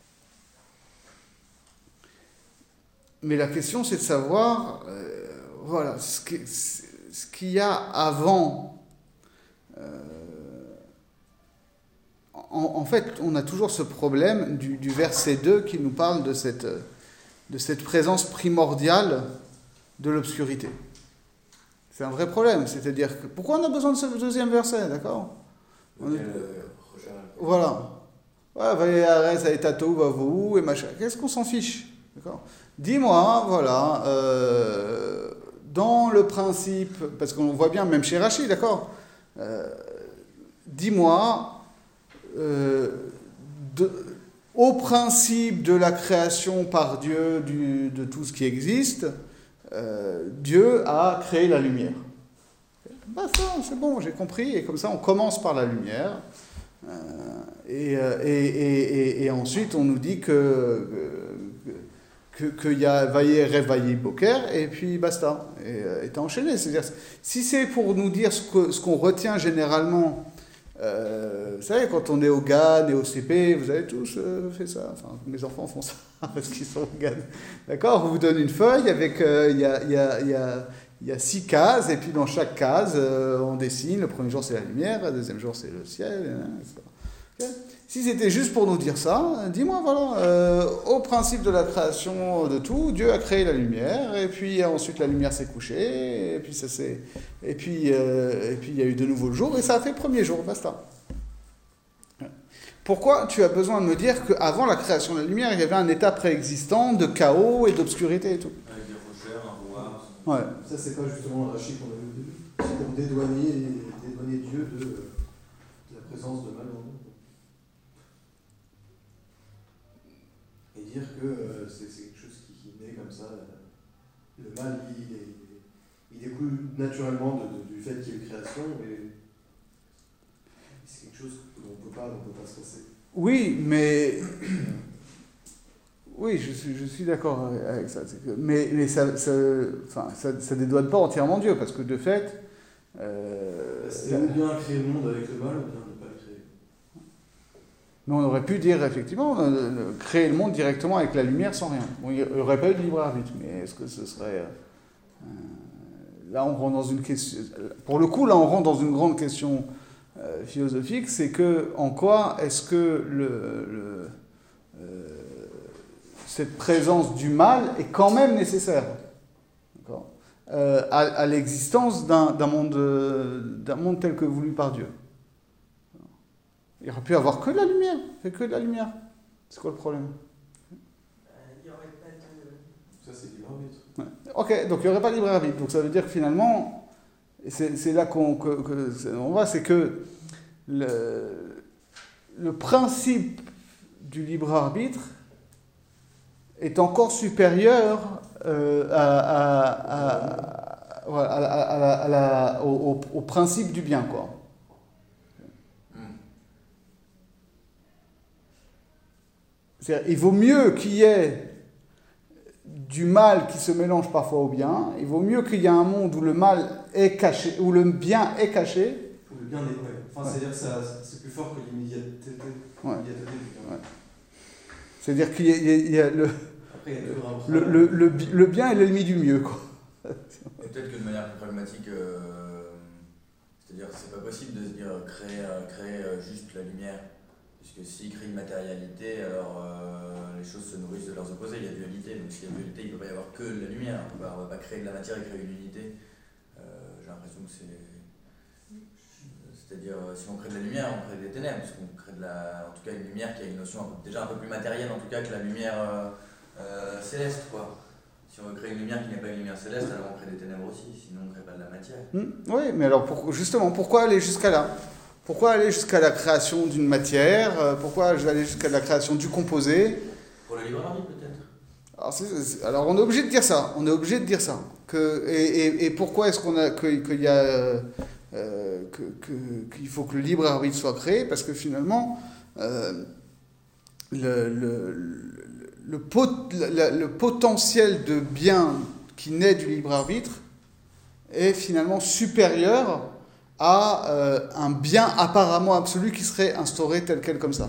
Mais la question, c'est de savoir, euh, voilà, ce, qui, ce qu'il y a avant. Euh, en, en fait, on a toujours ce problème du, du verset deux qui nous parle de cette, de cette présence primordiale de l'obscurité. C'est un vrai problème, c'est-à-dire que pourquoi on a besoin de ce deuxième verset, d'accord ? On est, voilà. Voilà, et machin. Qu'est-ce qu'on s'en fiche, d'accord ? Dis-moi, voilà, euh, dans le principe, parce qu'on voit bien, même chez Rachi, d'accord, euh, dis-moi, euh, de, au principe de la création par Dieu du, de tout ce qui existe, euh, Dieu a créé la lumière. Ben ça, c'est bon, j'ai compris, et comme ça on commence par la lumière, euh, et, et, et, et, et ensuite on nous dit que... que qu'il y a Vaillé, Rêve, Vaillé, Boker, et puis basta, et, et t'as enchaîné. C'est-à-dire, si c'est pour nous dire ce, que, ce qu'on retient généralement Euh, vous savez, quand on est au G A N et au C P, vous avez tous euh, fait ça. Enfin, mes enfants font ça parce qu'ils sont au G A N. D'accord ? On vous donne une feuille avec, il euh, y, a, y, a, y, a, y a six cases, et puis dans chaque case, euh, on dessine. Le premier jour, c'est la lumière, le deuxième jour, c'est le ciel, et cetera. Okay ? Si c'était juste pour nous dire ça, dis-moi, voilà, euh, au principe de la création de tout, Dieu a créé la lumière, et puis ensuite la lumière s'est couchée, et puis ça s'est, et puis euh, et puis il y a eu de nouveau le jour, et ça a fait le premier jour, basta. Pourquoi tu as besoin de me dire qu'avant la création de la lumière, il y avait un état préexistant de chaos et d'obscurité et tout? Avec des rochers, un roi. Ouais. Ça, c'est pas justement le rachis qu'on avait au début. C'est pour dédouaner, dédouaner Dieu de, de la présence de mal en nous. Et dire que euh, c'est, c'est quelque chose qui, qui naît comme ça. Le mal, il, est, il découle naturellement de, de, du fait qu'il y ait une création, mais c'est quelque chose qu'on ne peut pas, on peut pas se passer. Oui, mais... Oui, je suis, je suis d'accord avec ça. C'est que, mais mais ça ça, enfin, ça ça dédouane pas entièrement Dieu, parce que de fait... Euh, c'est ou bien créer le monde avec le mal, ou bien ne pas le créer. Mais on aurait pu dire, effectivement, euh, créer le monde directement avec la lumière sans rien. Bon, il n'y aurait pas eu de libre arbitre, mais est-ce que ce serait... Euh, là, on rentre dans une question... Pour le coup, là, on rentre dans une grande question euh, philosophique, c'est que, en quoi est-ce que le, le, euh, cette présence du mal est quand même nécessaire, d'accord, euh, à, à l'existence d'un, d'un, monde, d'un monde tel que voulu par Dieu. Il aurait pu avoir que de la lumière, fait que de la lumière. C'est quoi le problème? Il n'y aurait pas de... Ça, c'est libre arbitre. Ouais. Ok, donc il n'y aurait pas de libre arbitre. Donc ça veut dire que finalement, et c'est, c'est là qu'on que, que, on va, c'est que le, le principe du libre arbitre est encore supérieur euh, à, à, à, à, à, à la, au, au principe du bien, quoi. C'est-à-dire, il vaut mieux qu'il y ait du mal qui se mélange parfois au bien, il vaut mieux qu'il y ait un monde où le mal est caché, où le bien est caché. Où le bien est, ouais. Enfin, ouais. C'est-à-dire que ça, c'est plus fort que l'immédiateté, ouais. l'immédiateté du bien. Ouais. C'est-à-dire qu'il y a, il y a le, Après, il y a le, le, le, le, le bien est l'ennemi du mieux, quoi. Et peut-être que de manière plus pragmatique, euh, c'est-à-dire que c'est pas possible de se dire créer, créer juste la lumière. Puisque s'ils créent une matérialité, alors euh, les choses se nourrissent de leurs opposés, il y a dualité, donc s'il y a dualité, il ne peut pas y avoir que de la lumière, on ne va pas créer de la matière et créer une unité. Euh, j'ai l'impression que c'est... C'est-à-dire, si on crée de la lumière, on crée des ténèbres, parce qu'on crée de la... en tout cas une lumière qui a une notion un peu, déjà un peu plus matérielle en tout cas que la lumière euh, euh, céleste, quoi. Si on veut créer une lumière qui n'est pas une lumière céleste, alors on crée des ténèbres aussi, sinon on ne crée pas de la matière. Mmh, oui, mais alors pour, justement, pourquoi aller jusqu'à là ? Pourquoi aller jusqu'à la création d'une matière? Pourquoi je vais aller jusqu'à la création du composé? Pour le libre arbitre, peut-être. Alors, c'est, c'est, alors, on est obligé de dire ça. On est obligé de dire ça. Que, et, et, et pourquoi est-ce qu'on a, que, qu'il y a, euh, que, que, qu'il faut que le libre arbitre soit créé? Parce que finalement, euh, le, le, le, le, pot, le, le potentiel de bien qui naît du libre arbitre est finalement supérieur à euh, un bien apparemment absolu qui serait instauré tel quel comme ça.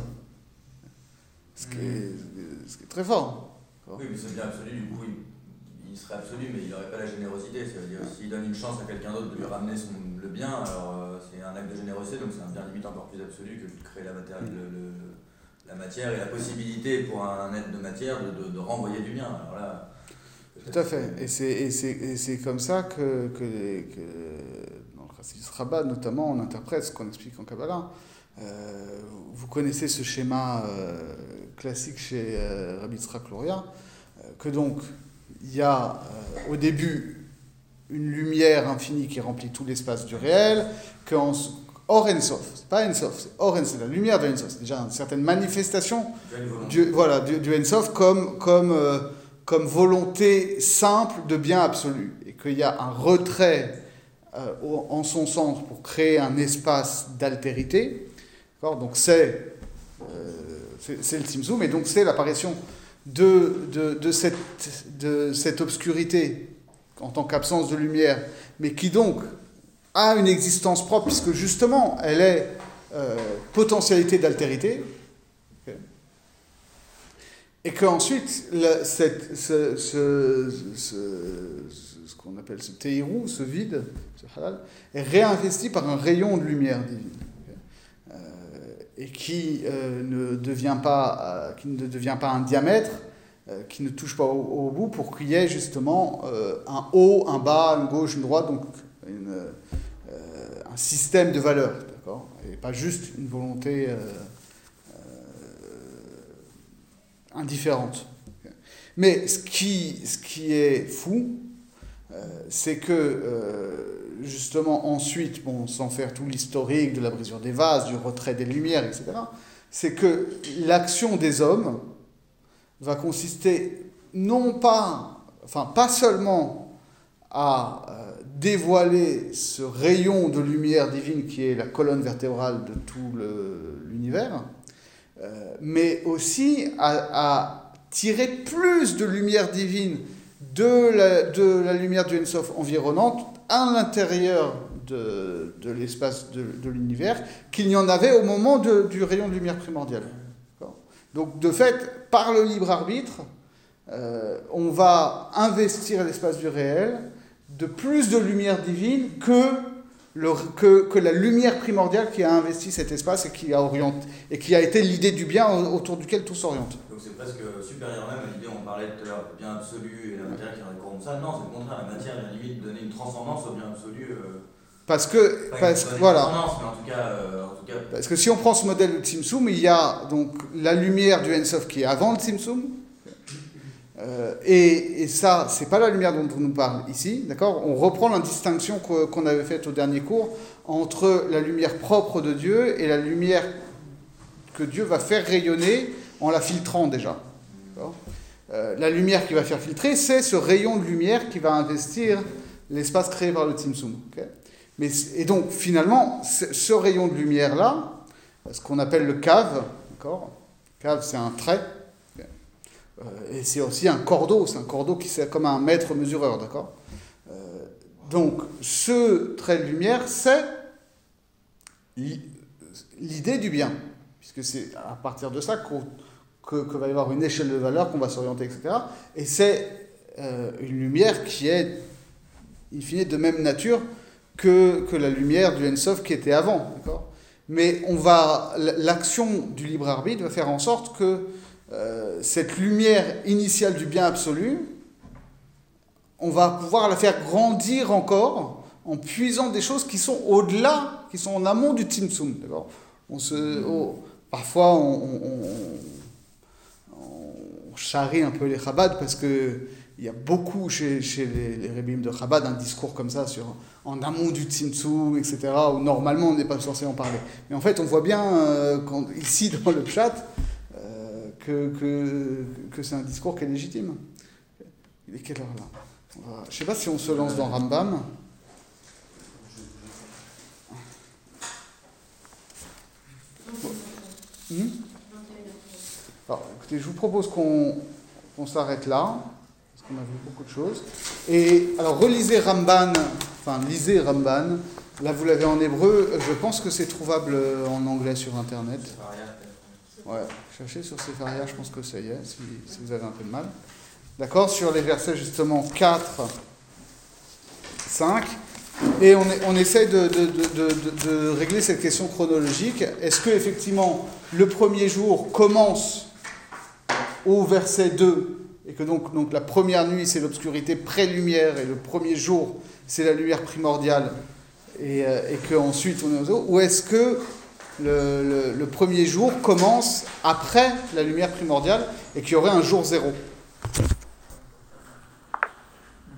Ce qui est, ce qui est très fort. Oui, mais ce bien absolu, du coup, il, il serait absolu, mais il n'aurait pas la générosité. Ça veut dire, s'il donne une chance à quelqu'un d'autre de lui ramener son, le bien, alors euh, c'est un acte de générosité, donc c'est un bien limite encore plus absolu que de créer la matière, le, le, la matière et la possibilité pour un être de matière de, de, de renvoyer du bien. Alors là, tout à fait. Et c'est, et c'est, et c'est comme ça que, que, que dans le Chassidus Rabbah, notamment, on interprète ce qu'on explique en Kabbalah. Euh, vous connaissez ce schéma euh, classique chez euh, Rabbi Yitzhak Luria, euh, que donc il y a euh, au début une lumière infinie qui remplit tout l'espace du réel, que en, Or Ensof, c'est pas Ensof, c'est Or Ensof, la lumière de Ensof, c'est déjà une certaine manifestation du, voilà, du, du Ensof comme, comme, euh, comme volonté simple de bien absolu, et qu'il y a un retrait euh, en son centre pour créer un espace d'altérité. Donc c'est, euh, c'est, c'est le Tzimtzum, et donc c'est l'apparition de, de, de, cette, de cette obscurité en tant qu'absence de lumière, mais qui donc a une existence propre, puisque justement elle est euh, potentialité d'altérité, okay, et qu'ensuite, la, cette, ce, ce, ce, ce qu'on appelle ce teirou, ce vide, ce halal, est réinvesti par un rayon de lumière divine, okay, euh, et qui, euh, ne devient pas, euh, qui ne devient pas un diamètre, euh, qui ne touche pas au, au bout, pour qu'il y ait justement euh, un haut, un bas, une gauche, une droite, donc une, euh, un système de valeurs, d'accord, et pas juste une volonté euh, indifférente. Mais ce qui, ce qui est fou, euh, c'est que, euh, justement, ensuite, bon, sans faire tout l'historique de la brisure des vases, du retrait des lumières, et cetera, c'est que l'action des hommes va consister non pas, enfin, pas seulement à euh, dévoiler ce rayon de lumière divine qui est la colonne vertébrale de tout le, l'univers, Euh, mais aussi à, à tirer plus de lumière divine de la, de la lumière du Ein-Sof environnante à l'intérieur de, de l'espace de, de l'univers qu'il n'y en avait au moment de, du rayon de lumière primordial. D'accord ? Donc de fait, par le libre arbitre, euh, on va investir l'espace du réel de plus de lumière divine que Le, que, que la lumière primordiale qui a investi cet espace et qui a, orienté, et qui a été l'idée du bien autour duquel tout s'oriente. Donc c'est presque supérieur même à l'idée, on parlait tout à l'heure du bien absolu et la matière qui aurait corrompu ça. Non, c'est le contraire, la matière vient limite donner une transcendance au bien absolu. Euh, parce que, parce, que voilà. Mais en tout cas, euh, en tout cas... Parce que si on prend ce modèle de Tzimtzum, il y a donc la lumière du Ein-Sof qui est avant le Tzimtzum. Euh, et, et ça, c'est pas la lumière dont on nous parle ici, d'accord ? On reprend la distinction qu'on avait faite au dernier cours entre la lumière propre de Dieu et la lumière que Dieu va faire rayonner en la filtrant déjà. Euh, la lumière qui va faire filtrer, c'est ce rayon de lumière qui va investir l'espace créé par le Tzimtzum. Okay ? Mais, et donc, finalement, ce rayon de lumière-là, ce qu'on appelle le cave, d'accord ? Cave, c'est un trait. Et c'est aussi un cordeau, c'est un cordeau qui c'est comme un mètre mesureur, d'accord ? euh, Donc, ce trait de lumière, c'est l'idée du bien, puisque c'est à partir de ça qu'on, que, que va y avoir une échelle de valeur, qu'on va s'orienter, et cetera. Et c'est euh, une lumière qui est, in fine, de même nature que, que la lumière du Ein-Sof qui était avant, d'accord ? Mais on va, l'action du libre arbitre va faire en sorte que Euh, cette lumière initiale du bien absolu, on va pouvoir la faire grandir encore en puisant des choses qui sont au-delà, qui sont en amont du Tzimtzum. D'accord ? On se, oh, parfois, on, on, on, on charrie un peu les Chabad parce qu'il y a beaucoup chez, chez les, les Rebbeim de Chabad un discours comme ça sur en amont du Tzimtzum, et cetera, où normalement on n'est pas censé en parler. Mais en fait, on voit bien euh, quand, ici dans le Pshat, Que, que, que c'est un discours qui est légitime. Il est quelle heure là ? va, Je ne sais pas si on se lance dans Rambam. Hmm Alors, écoutez, je vous propose qu'on, qu'on s'arrête là, parce qu'on a vu beaucoup de choses. Et alors, relisez Ramban, enfin, lisez Ramban. Là, vous l'avez en hébreu. Je pense que c'est trouvable en anglais sur Internet. Ouais, cherchez sur Sefaria, je pense que ça y est, si, si vous avez un peu de mal. D'accord ? Sur les versets justement quatre, cinq. Et on, est, on essaie de, de, de, de, de régler cette question chronologique. Est-ce que effectivement le premier jour commence au verset deux, et que donc, donc la première nuit c'est l'obscurité pré-lumière, et le premier jour c'est la lumière primordiale, et, euh, et qu'ensuite on est aux autres, ou est-ce que Le, le, le premier jour commence après la lumière primordiale et qu'il y aurait un jour zéro.